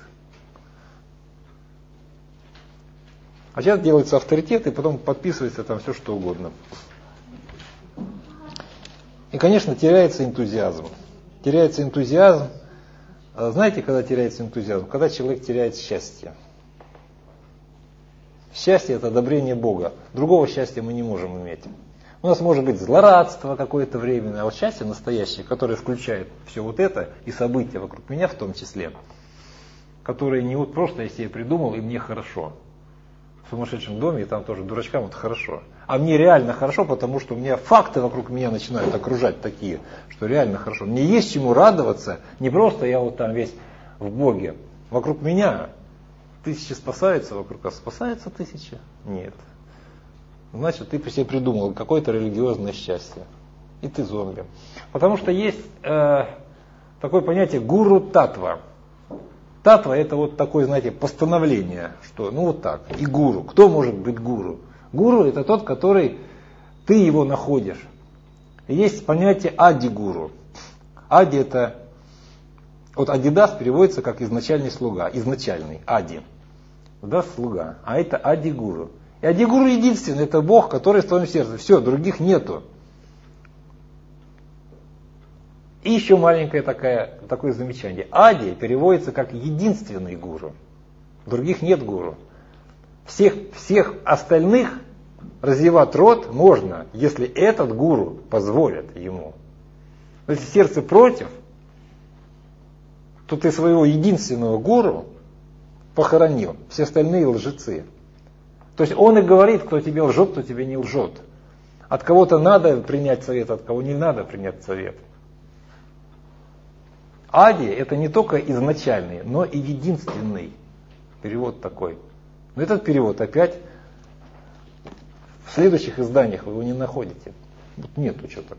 А сейчас делается авторитет, и потом подписывается там все, что угодно. И, конечно, теряется энтузиазм. Теряется энтузиазм. Знаете, когда теряется энтузиазм? Когда человек теряет счастье. Счастье – это одобрение Бога. Другого счастья мы не можем иметь. У нас может быть злорадство какое-то временное, а вот счастье настоящее, которое включает все вот это и события вокруг меня в том числе, которые не вот просто я себе придумал и мне хорошо. В сумасшедшем доме и там тоже дурачкам вот хорошо. А мне реально хорошо, потому что у меня факты вокруг меня начинают окружать такие, что реально хорошо. Мне есть чему радоваться, не просто я вот там весь в Боге. Вокруг меня тысячи спасаются, вокруг вас спасается тысяча? Нет. Значит, ты по себе придумал какое-то религиозное счастье. И ты зомби. Потому что есть такое понятие гуру-татва. Татва это вот такое, знаете, постановление, что ну вот так. И гуру. Кто может быть гуру? Гуру это тот, который ты его находишь. И есть понятие ади-гуру. Ади это, вот адидас переводится как изначальный слуга. Изначальный, ади. Да, слуга. А это ади-гуру. И ади-гуру единственный, это Бог, который в твоем сердце. Все, других нету. И еще маленькое такое замечание. Ади переводится как единственный гуру. Других нет гуру. Всех остальных развивать род можно, если этот гуру позволит ему. Но если сердце против, то ты своего единственного гуру похоронил. Все остальные лжецы. То есть он и говорит, кто тебе лжет, кто тебе не лжет. От кого-то надо принять совет, от кого не надо принять совет. Ади это не только изначальный, но и единственный. Перевод такой. Но этот перевод опять в следующих изданиях вы его не находите. Вот нету что-то.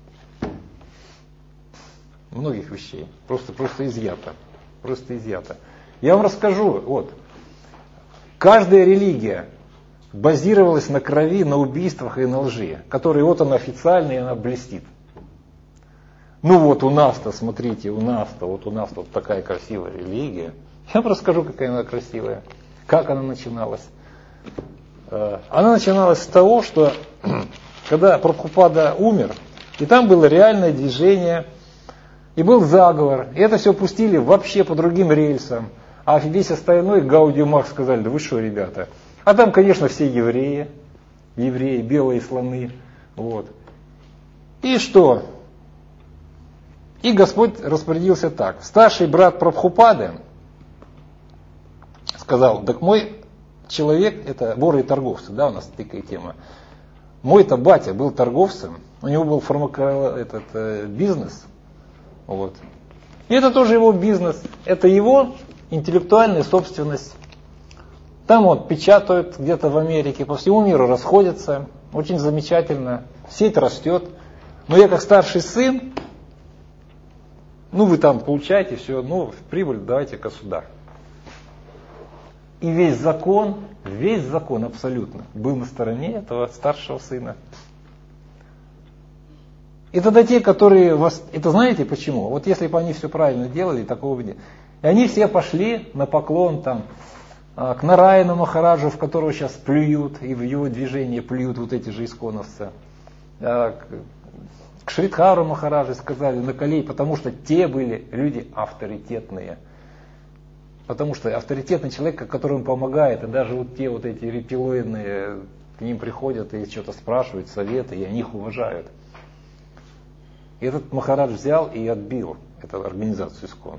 Многих вещей. Просто изъято. Просто изъято. Я вам расскажу. Вот. Каждая религия базировалась на крови, на убийствах и на лжи, которые вот она официальная, и она блестит. Ну вот у нас-то, смотрите, у нас-то вот такая красивая религия. Я вам расскажу, какая она красивая. Как она начиналась. Она начиналась с того, что когда Прабхупада умер, и там было реальное движение, и был заговор, и это все пустили вообще по другим рельсам, а весь остальной Гаудио Маркс сказали: да вы что, ребята. А там, конечно, все евреи, белые слоны. Вот. И что? И Господь распорядился так. Старший брат Прабхупады сказал: так мой человек, это воры и торговцы, да, у нас такая тема. Мой-то батя был торговцем, у него был бизнес. Вот. И это тоже его бизнес, это его интеллектуальная собственность. Там вот печатают где-то в Америке, по всему миру расходятся, очень замечательно, сеть растет. Но я как старший сын, вы там получаете все, прибыль давайте-ка сюда. И весь закон абсолютно был на стороне этого старшего сына. И тогда те, которые это знаете почему? Вот если бы они все правильно делали, такого бы нет. И они все пошли на поклон там к Нараяну Махараджу, в которого сейчас плюют, и в его движении плюют вот эти же исконовцы. К Шридхару Махараджу сказали на колени, потому что те были люди авторитетные. Потому что авторитетный человек, которому помогает, и даже вот те вот эти рептилоидные к ним приходят и что-то спрашивают, советы, и они их уважают. И этот Махарадж взял и отбил эту организацию ИСККОН.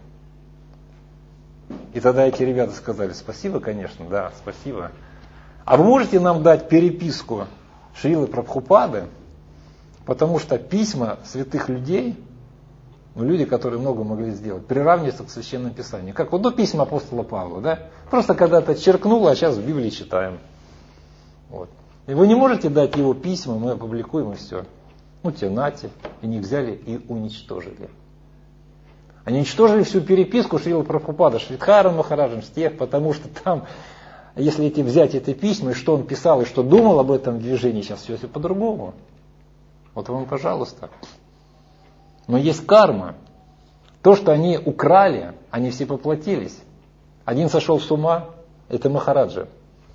И тогда эти ребята сказали: спасибо, конечно, да, спасибо. А вы можете нам дать переписку Шрилы Прабхупады? Потому что письма святых людей, люди, которые много могли сделать, приравниваются к Священному Писанию. Как вот письма апостола Павла, да? Просто когда-то черкнуло, а сейчас в Библии читаем. Вот. И вы не можете дать его письма, мы опубликуем и все. Те нате, и не взяли и уничтожили. Они уничтожили всю переписку Шрилы Прабхупады, Шридхаром Махараджем, с тех, потому что там, если взять эти письма, и что он писал, и что думал об этом движении, сейчас все по-другому. Вот вам, пожалуйста. Но есть карма. То, что они украли, они все поплатились. Один сошел с ума, это Махараджа.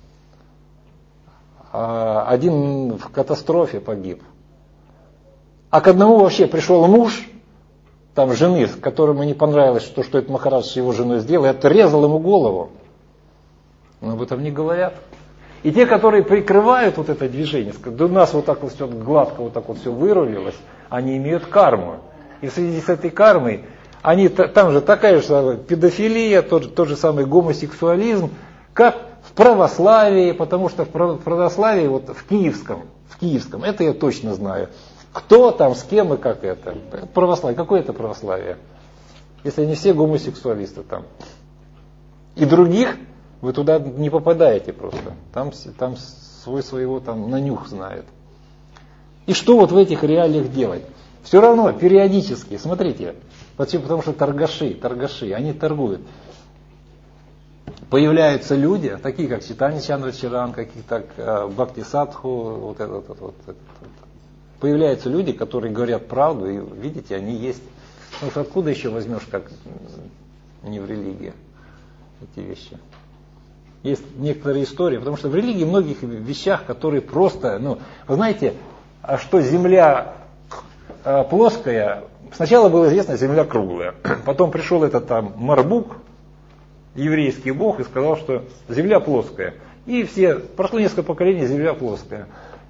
Один в катастрофе погиб. А к одному вообще пришел муж, там жены, которому не понравилось, что этот Махарадж с его женой сделал, и отрезал ему голову. Но об этом не говорят. И те, которые прикрывают вот это движение, да у нас вот так вот все гладко, вот так вот все вырулилось, они имеют карму. И в связи с этой кармой, там же такая же педофилия, тот же самый гомосексуализм, как в православии, потому что в православии, вот в киевском, это я точно знаю. Кто там, с кем и как это. Православие. Какое это православие? Если они все гомосексуалисты там. И других вы туда не попадаете просто. Там своего там на нюх знает. И что вот в этих реалиях делать? Все равно периодически, смотрите, потому что торгаши, они торгуют. Появляются люди, такие как Чайтанья Чандрачаран, какие-то Бхакти Садху, Появляются люди, которые говорят правду, и видите, они есть. Потому что откуда еще возьмешь, как не в религии, эти вещи? Есть некоторые истории, потому что в религии многих вещах, которые просто, вы знаете, что земля плоская, сначала было известно, земля круглая. Потом пришел этот там Марбук, еврейский бог, и сказал, что земля плоская. И прошло несколько поколений, земля плоская.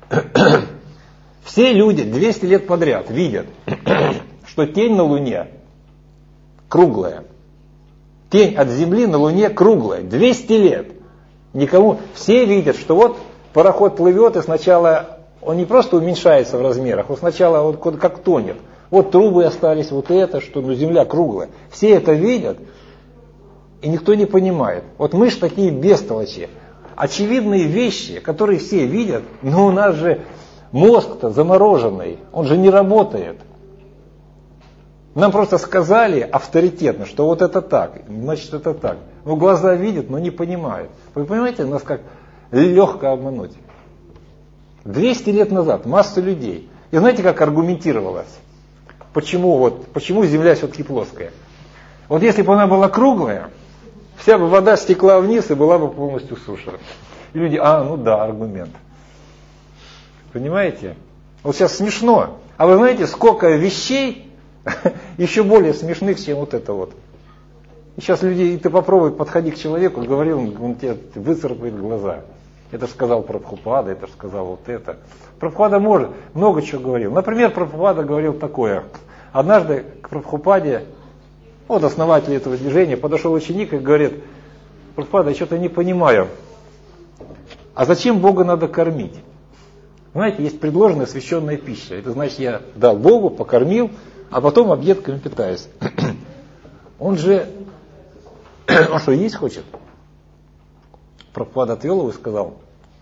Все люди 200 лет подряд видят, что тень на Луне круглая. Тень от Земли на Луне круглая. 200 лет. Все видят, что вот пароход плывет, и сначала он не просто уменьшается в размерах, он сначала вот как тонет. Вот трубы остались, вот это, что Земля круглая. Все это видят, и никто не понимает. Вот мы ж такие бестолочи. Очевидные вещи, которые все видят, но у нас же мозг-то замороженный, он же не работает. Нам просто сказали авторитетно, что вот это так, значит это так. Глаза видят, но не понимают. Вы понимаете, у нас как легко обмануть. 200 лет назад массу людей. И знаете, как аргументировалось? Почему Земля все-таки плоская? Вот если бы она была круглая, вся бы вода стекла вниз и была бы полностью суша. И люди, ну да, аргумент. Понимаете? Вот сейчас смешно. А вы знаете, сколько вещей еще более смешных, чем вот это вот. И сейчас люди, и ты попробуй подходи к человеку, говори, он тебе выцарапает глаза. Это же сказал Прабхупада, это же сказал вот это. Прабхупада много чего говорил. Например, Прабхупада говорил такое. Однажды к Прабхупаде, основатель этого движения, подошел ученик и говорит: Прабхупада, я что-то не понимаю. А зачем Бога надо кормить? Знаете, есть предложенная священная пища. Это значит, я дал Богу, покормил, а потом объедками питаюсь. Он что, есть хочет? Прабхупада отвел его и сказал: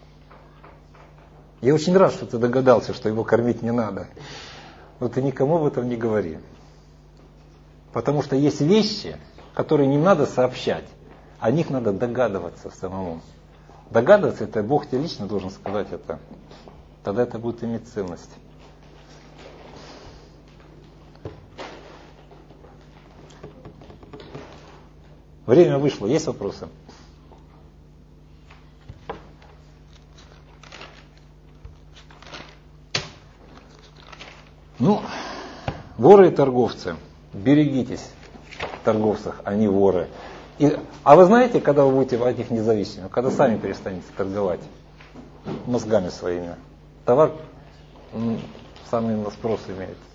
я очень рад, что ты догадался, что его кормить не надо. Но ты никому об этом не говори. Потому что есть вещи, которые не надо сообщать, о них надо догадываться самому. Догадываться, это Бог тебе лично должен сказать это. Тогда это будет иметь ценность. Время вышло. Есть вопросы? Воры и торговцы. Берегитесь торговцев, они воры. А вы знаете, когда вы будете от них независимы? Когда сами перестанете торговать мозгами своими. Товар самый спрос имеет.